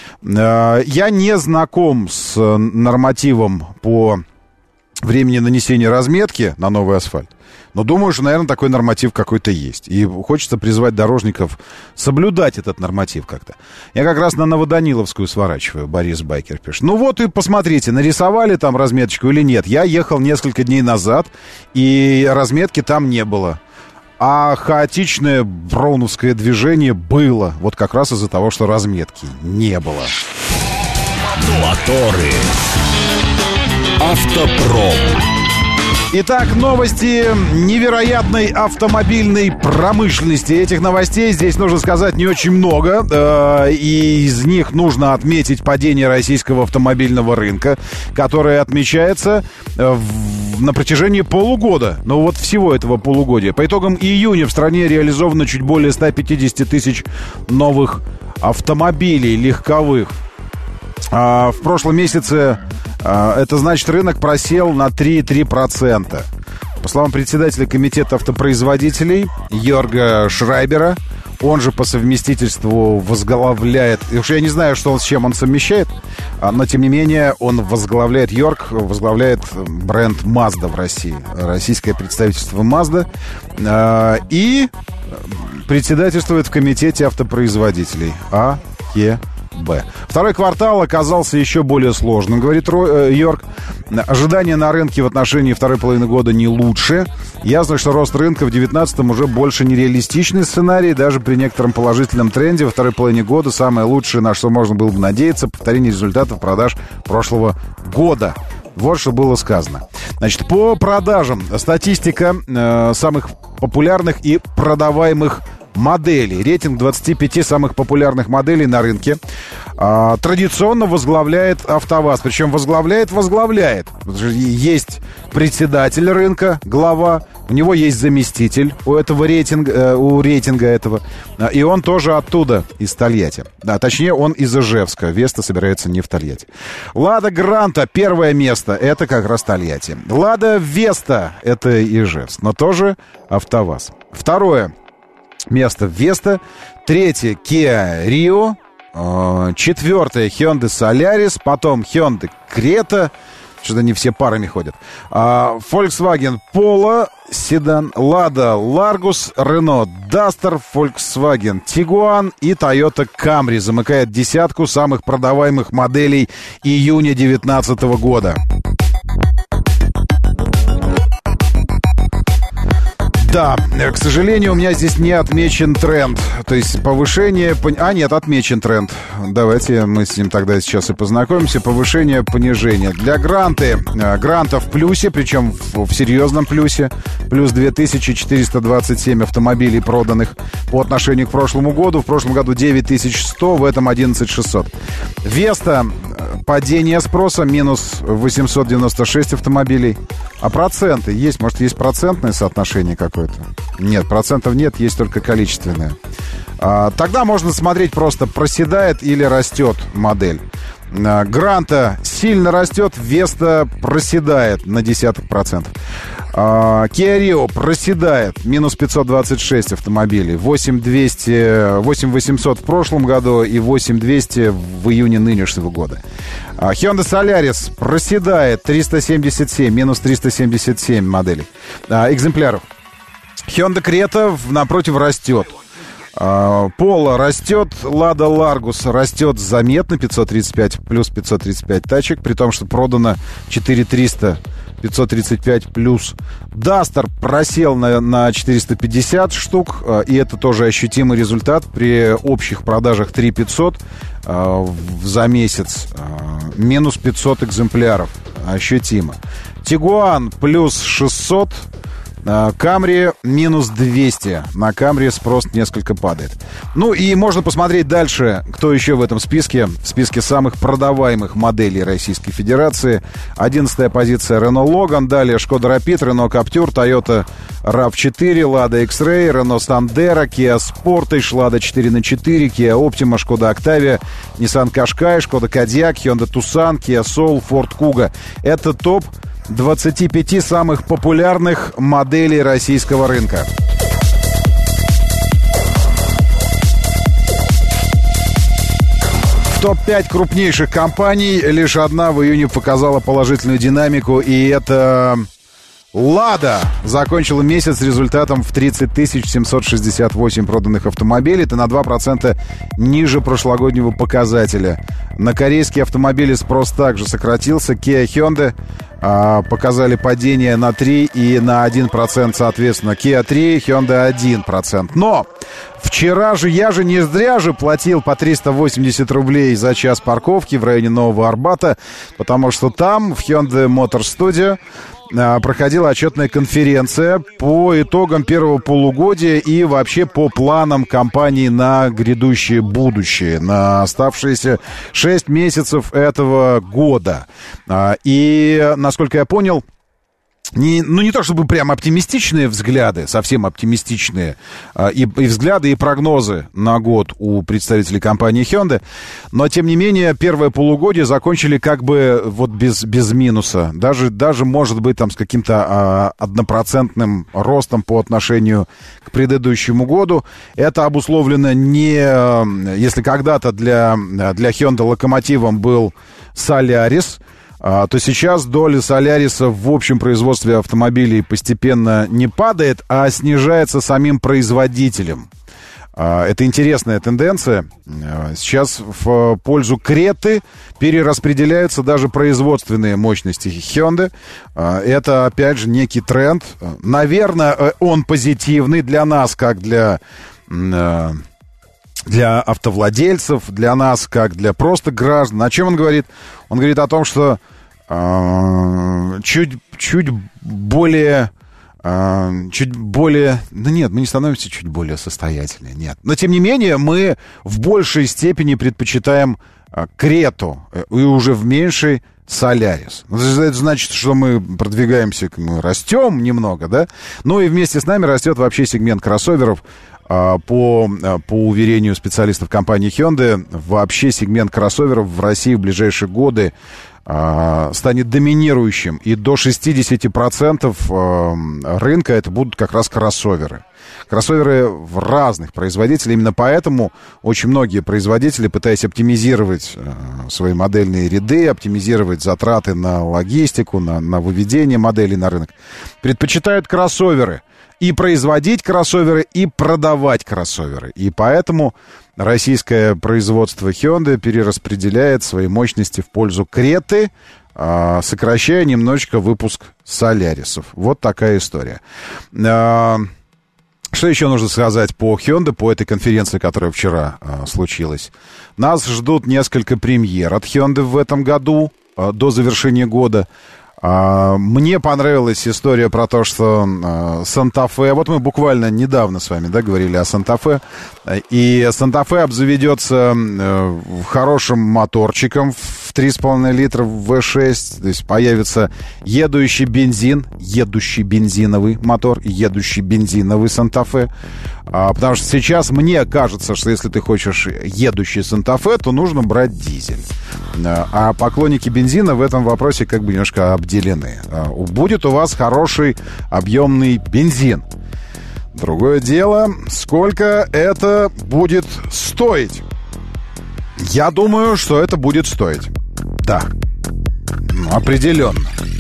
Я не знаком с нормативом по времени нанесения разметки на новый асфальт, но думаю, что, наверное, такой норматив какой-то есть. И хочется призвать дорожников соблюдать этот норматив как-то. Я как раз на Новоданиловскую сворачиваю, Борис Байкер пишет. Ну вот и посмотрите, нарисовали там разметочку или нет. Я ехал несколько дней назад, и разметки там не было. А хаотичное броуновское движение было. Вот как раз из-за того, что разметки не было. Моторы. Автопром. Итак, новости невероятной автомобильной промышленности. Этих новостей здесь, нужно сказать, не очень много. И из них нужно отметить падение российского автомобильного рынка, которое отмечается на протяжении полугода. Ну вот всего этого полугодия. По итогам июня в стране реализовано чуть более 150 тысяч новых автомобилей легковых. В прошлом месяце это значит, рынок просел на 3,3%. По словам председателя комитета автопроизводителей Йорга Шрайбера, он же по совместительству возглавляет... Уж я не знаю, что он, с чем он совмещает, но, тем не менее, он возглавляет, Йорг возглавляет бренд Mazda в России. Российское представительство Mazda. И председательствует в комитете автопроизводителей АЕБ. Второй квартал оказался еще более сложным, говорит Йорк. Ожидания на рынке в отношении второй половины года не лучше. Ясно, что рост рынка в 2019-м уже больше нереалистичный сценарий. Даже при некотором положительном тренде во второй половине года самое лучшее, на что можно было бы надеяться, повторение результатов продаж прошлого года. Вот что было сказано. Значит, по продажам статистика самых популярных и продаваемых моделей. Рейтинг 25 самых популярных моделей на рынке традиционно возглавляет АвтоВАЗ. Причем возглавляет. Есть председатель рынка, глава, у него есть заместитель у этого рейтинга этого. И он тоже оттуда, из Тольятти. Да, точнее, он из Ижевска. Веста собирается не в Тольятти. Лада Гранта, первое место, это как раз Тольятти. Лада Веста, это Ижевск, но тоже АвтоВАЗ. Второе место Веста. Третье Kia Rio. Четвертое Hyundai Solaris. Потом Hyundai Creta. Что-то они все парами ходят. Volkswagen Polo седан, Lada Largus, Renault Duster, Volkswagen Tiguan и Toyota Camry замыкает десятку самых продаваемых моделей июня 2019 года. Да, к сожалению, у меня здесь не отмечен тренд. То есть повышение... нет, отмечен тренд. Давайте мы с ним тогда сейчас и познакомимся. Повышение, понижение. Для Гранта в плюсе, причем в серьезном плюсе. Плюс 2427 автомобилей проданных по отношению к прошлому году. В прошлом году 9100, в этом 11600. Веста, падение спроса, минус 896 автомобилей. А проценты есть? Может, есть процентное соотношение какое-то? Нет, процентов нет, есть только количественное. Тогда можно смотреть просто, проседает или растет модель. Гранта сильно растет, Веста проседает на десяток процентов. Kia Rio проседает, минус 526 автомобилей, 8800 в прошлом году и 8200 в июне нынешнего года. Hyundai Solaris проседает, 377, минус 377 моделей, экземпляров. Hyundai Creta, напротив, растет. Polo растет, Lada Largus растет заметно, 535, плюс 535 тачек, при том, что продано 4300, 535 плюс. Duster просел на 450 штук, и это тоже ощутимый результат при общих продажах 3500 за месяц, минус 500 экземпляров, ощутимо. Tiguan плюс 600, Camry минус 200. На Camry спрос несколько падает. Ну и можно посмотреть дальше, кто еще в этом списке. В списке самых продаваемых моделей Российской Федерации. 11-я позиция Renault Logan. Далее Skoda Rapid, Renault Captur, Toyota RAV4, Lada X-Ray, Renault Sandero, Kia Sportage, Lada 4x4, Kia Optima, Skoda Octavia, Nissan Qashqai, Skoda Kodiaq, Hyundai Tucson, Kia Soul, Ford Kuga. Это топ 25 самых популярных моделей российского рынка. В топ-5 крупнейших компаний лишь одна в июне показала положительную динамику, и это Лада закончила месяц с результатом в 30 768 проданных автомобилей. Это на 2% ниже прошлогоднего показателя. На корейские автомобили спрос также сократился. Kia, Hyundai показали падение на 3 и на 1% соответственно. Kia 3, Hyundai 1%. Но вчера же я же не зря же платил по 380 рублей за час парковки в районе Нового Арбата, потому что там, в Hyundai Motor Studio, проходила отчетная конференция по итогам первого полугодия и вообще по планам компании на грядущее будущее, на оставшиеся 6 месяцев этого года. И, насколько я понял, не то чтобы прям оптимистичные взгляды, совсем оптимистичные и взгляды, и прогнозы на год у представителей компании Hyundai, но, тем не менее, первое полугодие закончили как бы вот без минуса. Даже может быть, там с каким-то 1% ростом по отношению к предыдущему году. Это обусловлено не... Если когда-то для Hyundai локомотивом был Solaris, то сейчас доля Soляриса в общем производстве автомобилей постепенно не падает, а снижается самим производителем. Это интересная тенденция. Сейчас в пользу Креты перераспределяются даже производственные мощности Hyundai. Это, опять же, некий тренд. Наверное, он позитивный для нас, как для автовладельцев, для нас, как для просто граждан. О чем он говорит? Он говорит о том, что чуть более... Да нет, мы не становимся чуть более состоятельнее, нет. Но, тем не менее, мы в большей степени предпочитаем Крету и уже в меньшей Солярис. Это значит, что мы продвигаемся, мы растем немного, да? Ну и вместе с нами растет вообще сегмент кроссоверов. По уверению специалистов компании Hyundai, вообще сегмент кроссоверов в России в ближайшие годы станет доминирующим. И до 60% рынка это будут как раз кроссоверы. Кроссоверы в разных производителей. Именно поэтому очень многие производители, пытаясь оптимизировать свои модельные ряды, оптимизировать затраты на логистику, на выведение моделей на рынок, предпочитают кроссоверы. И производить кроссоверы, и продавать кроссоверы. И поэтому российское производство Hyundai перераспределяет свои мощности в пользу Креты, сокращая немножечко выпуск Солярисов. Вот такая история. Что еще нужно сказать по Hyundai, по этой конференции, которая вчера случилась? Нас ждут несколько премьер от Hyundai в этом году, до завершения года. Мне понравилась история про то, что Санта-Фе... Вот мы буквально недавно с вами, да, говорили о Санта-Фе. И Санта-Фе обзаведется хорошим моторчиком в 3,5 литра V6. То есть появится едущий бензиновый мотор, едущий бензиновый Санта-Фе. Потому что сейчас мне кажется, что если ты хочешь едущий Санта-Фе, то нужно брать дизель. А поклонники бензина в этом вопросе как бы немножко обделены. Будет у вас хороший объемный бензин. Другое дело, сколько это будет стоить. Я думаю, что это будет стоить. Да, определенно.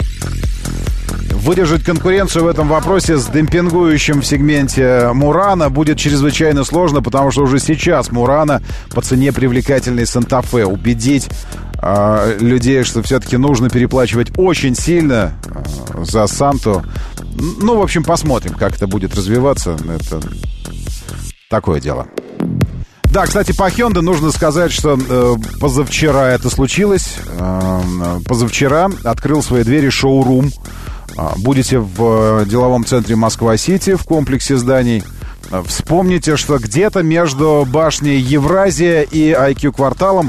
Выдержать конкуренцию в этом вопросе с демпингующим в сегменте Мурана будет чрезвычайно сложно, потому что уже сейчас Мурана по цене привлекательной Санта-Фе. Убедить людей, что все-таки нужно переплачивать очень сильно за Санту. Ну, в общем, посмотрим, как это будет развиваться. Это такое дело. Да, кстати, по Hyundai нужно сказать, что позавчера это случилось. Позавчера открыл свои двери шоурум. Будете в деловом центре Москва-Сити в комплексе зданий. Вспомните, что где-то между башней Евразия и IQ-кварталом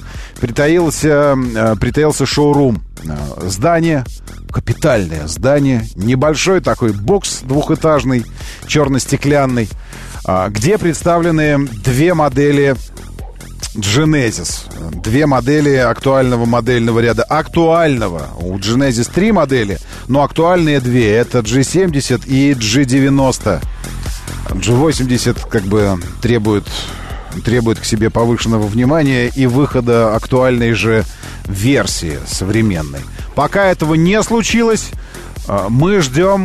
притаился шоурум. Здание, капитальное здание, небольшой такой бокс двухэтажный, черно-стеклянный, где представлены две модели Genesis. Две модели актуального модельного ряда. Актуального. У Genesis 3 модели, но актуальные две. Это G70 и G90. G80 как бы требует к себе повышенного внимания и выхода актуальной же версии современной. Пока этого не случилось, мы ждем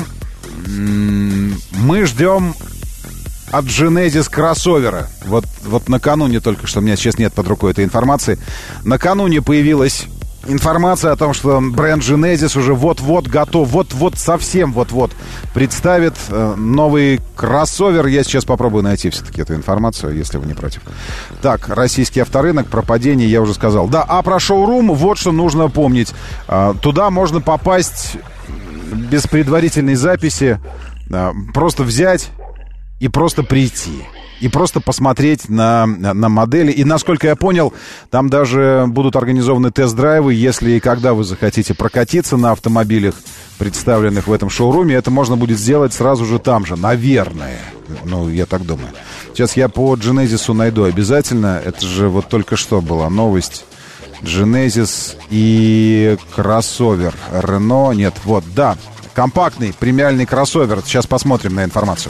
от Genesis кроссовера. Вот накануне только что, у меня сейчас нет под рукой этой информации, накануне появилась информация о том, что бренд Genesis уже вот-вот готов, совсем вот-вот представит новый кроссовер. Я сейчас попробую найти все-таки эту информацию, если вы не против. Так, российский авторынок, про падение я уже сказал. Да, а про шоурум вот что нужно помнить. Туда можно попасть без предварительной записи просто взять и просто прийти. И просто посмотреть на модели. И, насколько я понял, там даже будут организованы тест-драйвы. Если и когда вы захотите прокатиться на автомобилях, представленных в этом шоуруме, это можно будет сделать сразу же там же. Наверное. Ну, я так думаю. Сейчас я по Genesis найду обязательно. Это же вот только что была новость. Genesis и кроссовер. Renault. Нет, вот, да. Компактный премиальный кроссовер. Сейчас посмотрим на информацию.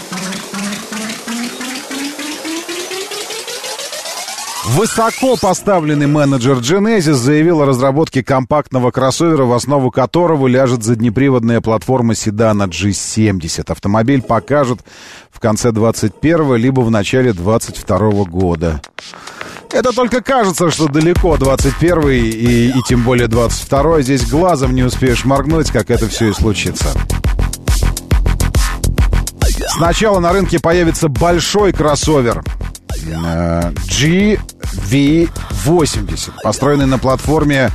Высоко поставленный менеджер Genesis заявил о разработке компактного кроссовера, в основу которого ляжет заднеприводная платформа седана G70. Автомобиль покажут в конце 21-го, либо в начале 22-го года. Это только кажется, что далеко 21-й и тем более 22-й. Здесь глазом не успеешь моргнуть, как это все и случится. Сначала на рынке появится большой кроссовер GV80, построенный на платформе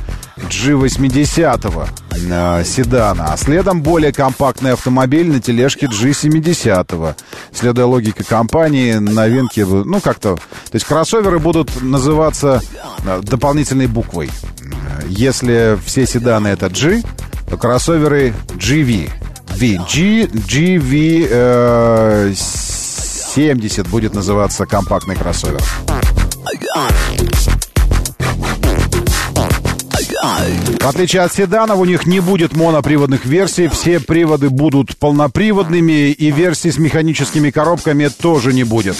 G80 седана, а следом более компактный автомобиль на тележке G70. Следуя логике компании, новинки, ну как-то, то есть кроссоверы будут называться дополнительной буквой. Если все седаны это G, то кроссоверы GV. GV70 будет называться компактный кроссовер. В отличие от седанов, у них не будет моноприводных версий. Все приводы будут полноприводными, и версий с механическими коробками тоже не будет.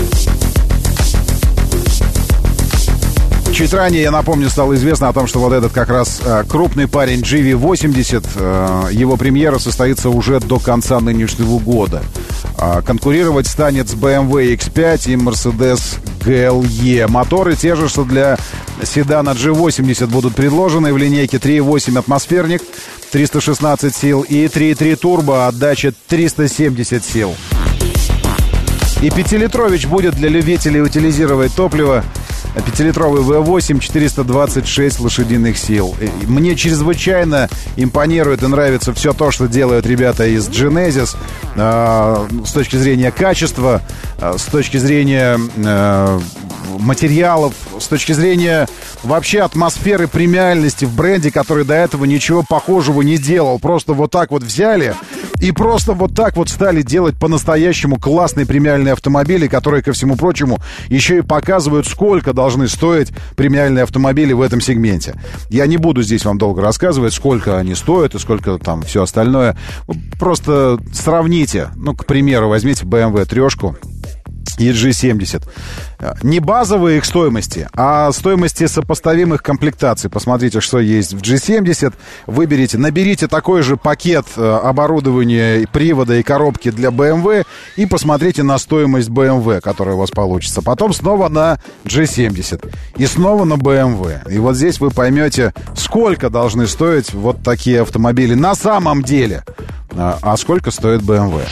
Чуть ранее, я напомню, стало известно о том, что вот этот как раз крупный парень GV80, его премьера состоится уже до конца нынешнего года. Конкурировать станет с BMW X5 и Mercedes GLE. Моторы те же, что для седана G80 будут предложены в линейке 3.8 атмосферник, 316 сил, и 3.3 турбо, отдача 370 сил. И 5-литрович будет для любителей утилизировать топливо. 5-литровый V8, 426 лошадиных сил. Мне чрезвычайно импонирует и нравится все то, что делают ребята из Genesis с точки зрения качества, с точки зрения материалов, с точки зрения вообще атмосферы премиальности в бренде, который до этого ничего похожего не делал. Просто вот так вот взяли и просто вот так вот стали делать по-настоящему классные премиальные автомобили, которые, ко всему прочему, еще и показывают, сколько должны стоить премиальные автомобили в этом сегменте. Я не буду здесь вам долго рассказывать, сколько они стоят и сколько там все остальное. Просто сравните. Ну, к примеру, возьмите BMW 3 и G70. Не базовые их стоимости, а стоимости сопоставимых комплектаций. Посмотрите, что есть в G70. Выберите, наберите такой же пакет оборудования, привода и коробки для BMW и посмотрите на стоимость BMW, которая у вас получится. Потом снова на G70 и снова на BMW. И вот здесь вы поймете, сколько должны стоить вот такие автомобили на самом деле, а сколько стоит BMW.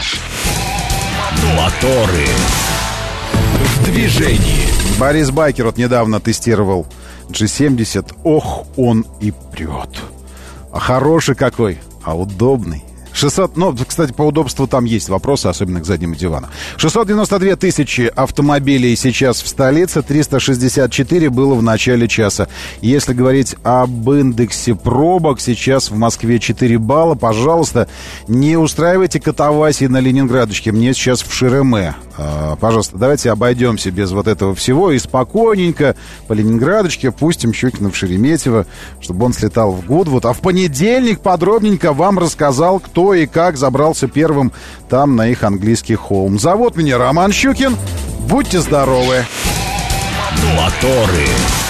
Моторы в движении. Борис Байкер вот недавно тестировал G70. Ох, он и прет. А хороший какой, а удобный. 600, ну, кстати, по удобству там есть вопросы, особенно к заднему дивану. 692 тысячи автомобилей сейчас в столице, 364 было в начале часа. Если говорить об индексе пробок, сейчас в Москве 4 балла. Пожалуйста, не устраивайте катавасии на Ленинградочке. Мне сейчас в Шереме. Пожалуйста, давайте обойдемся без вот этого всего и спокойненько по Ленинградочке пустим Щукина в Шереметьево, чтобы он слетал в Гудвуд. А в понедельник подробненько вам рассказал, кто и как забрался первым там на их английский холм. Зовут меня Роман Щукин. Будьте здоровы. Моторы.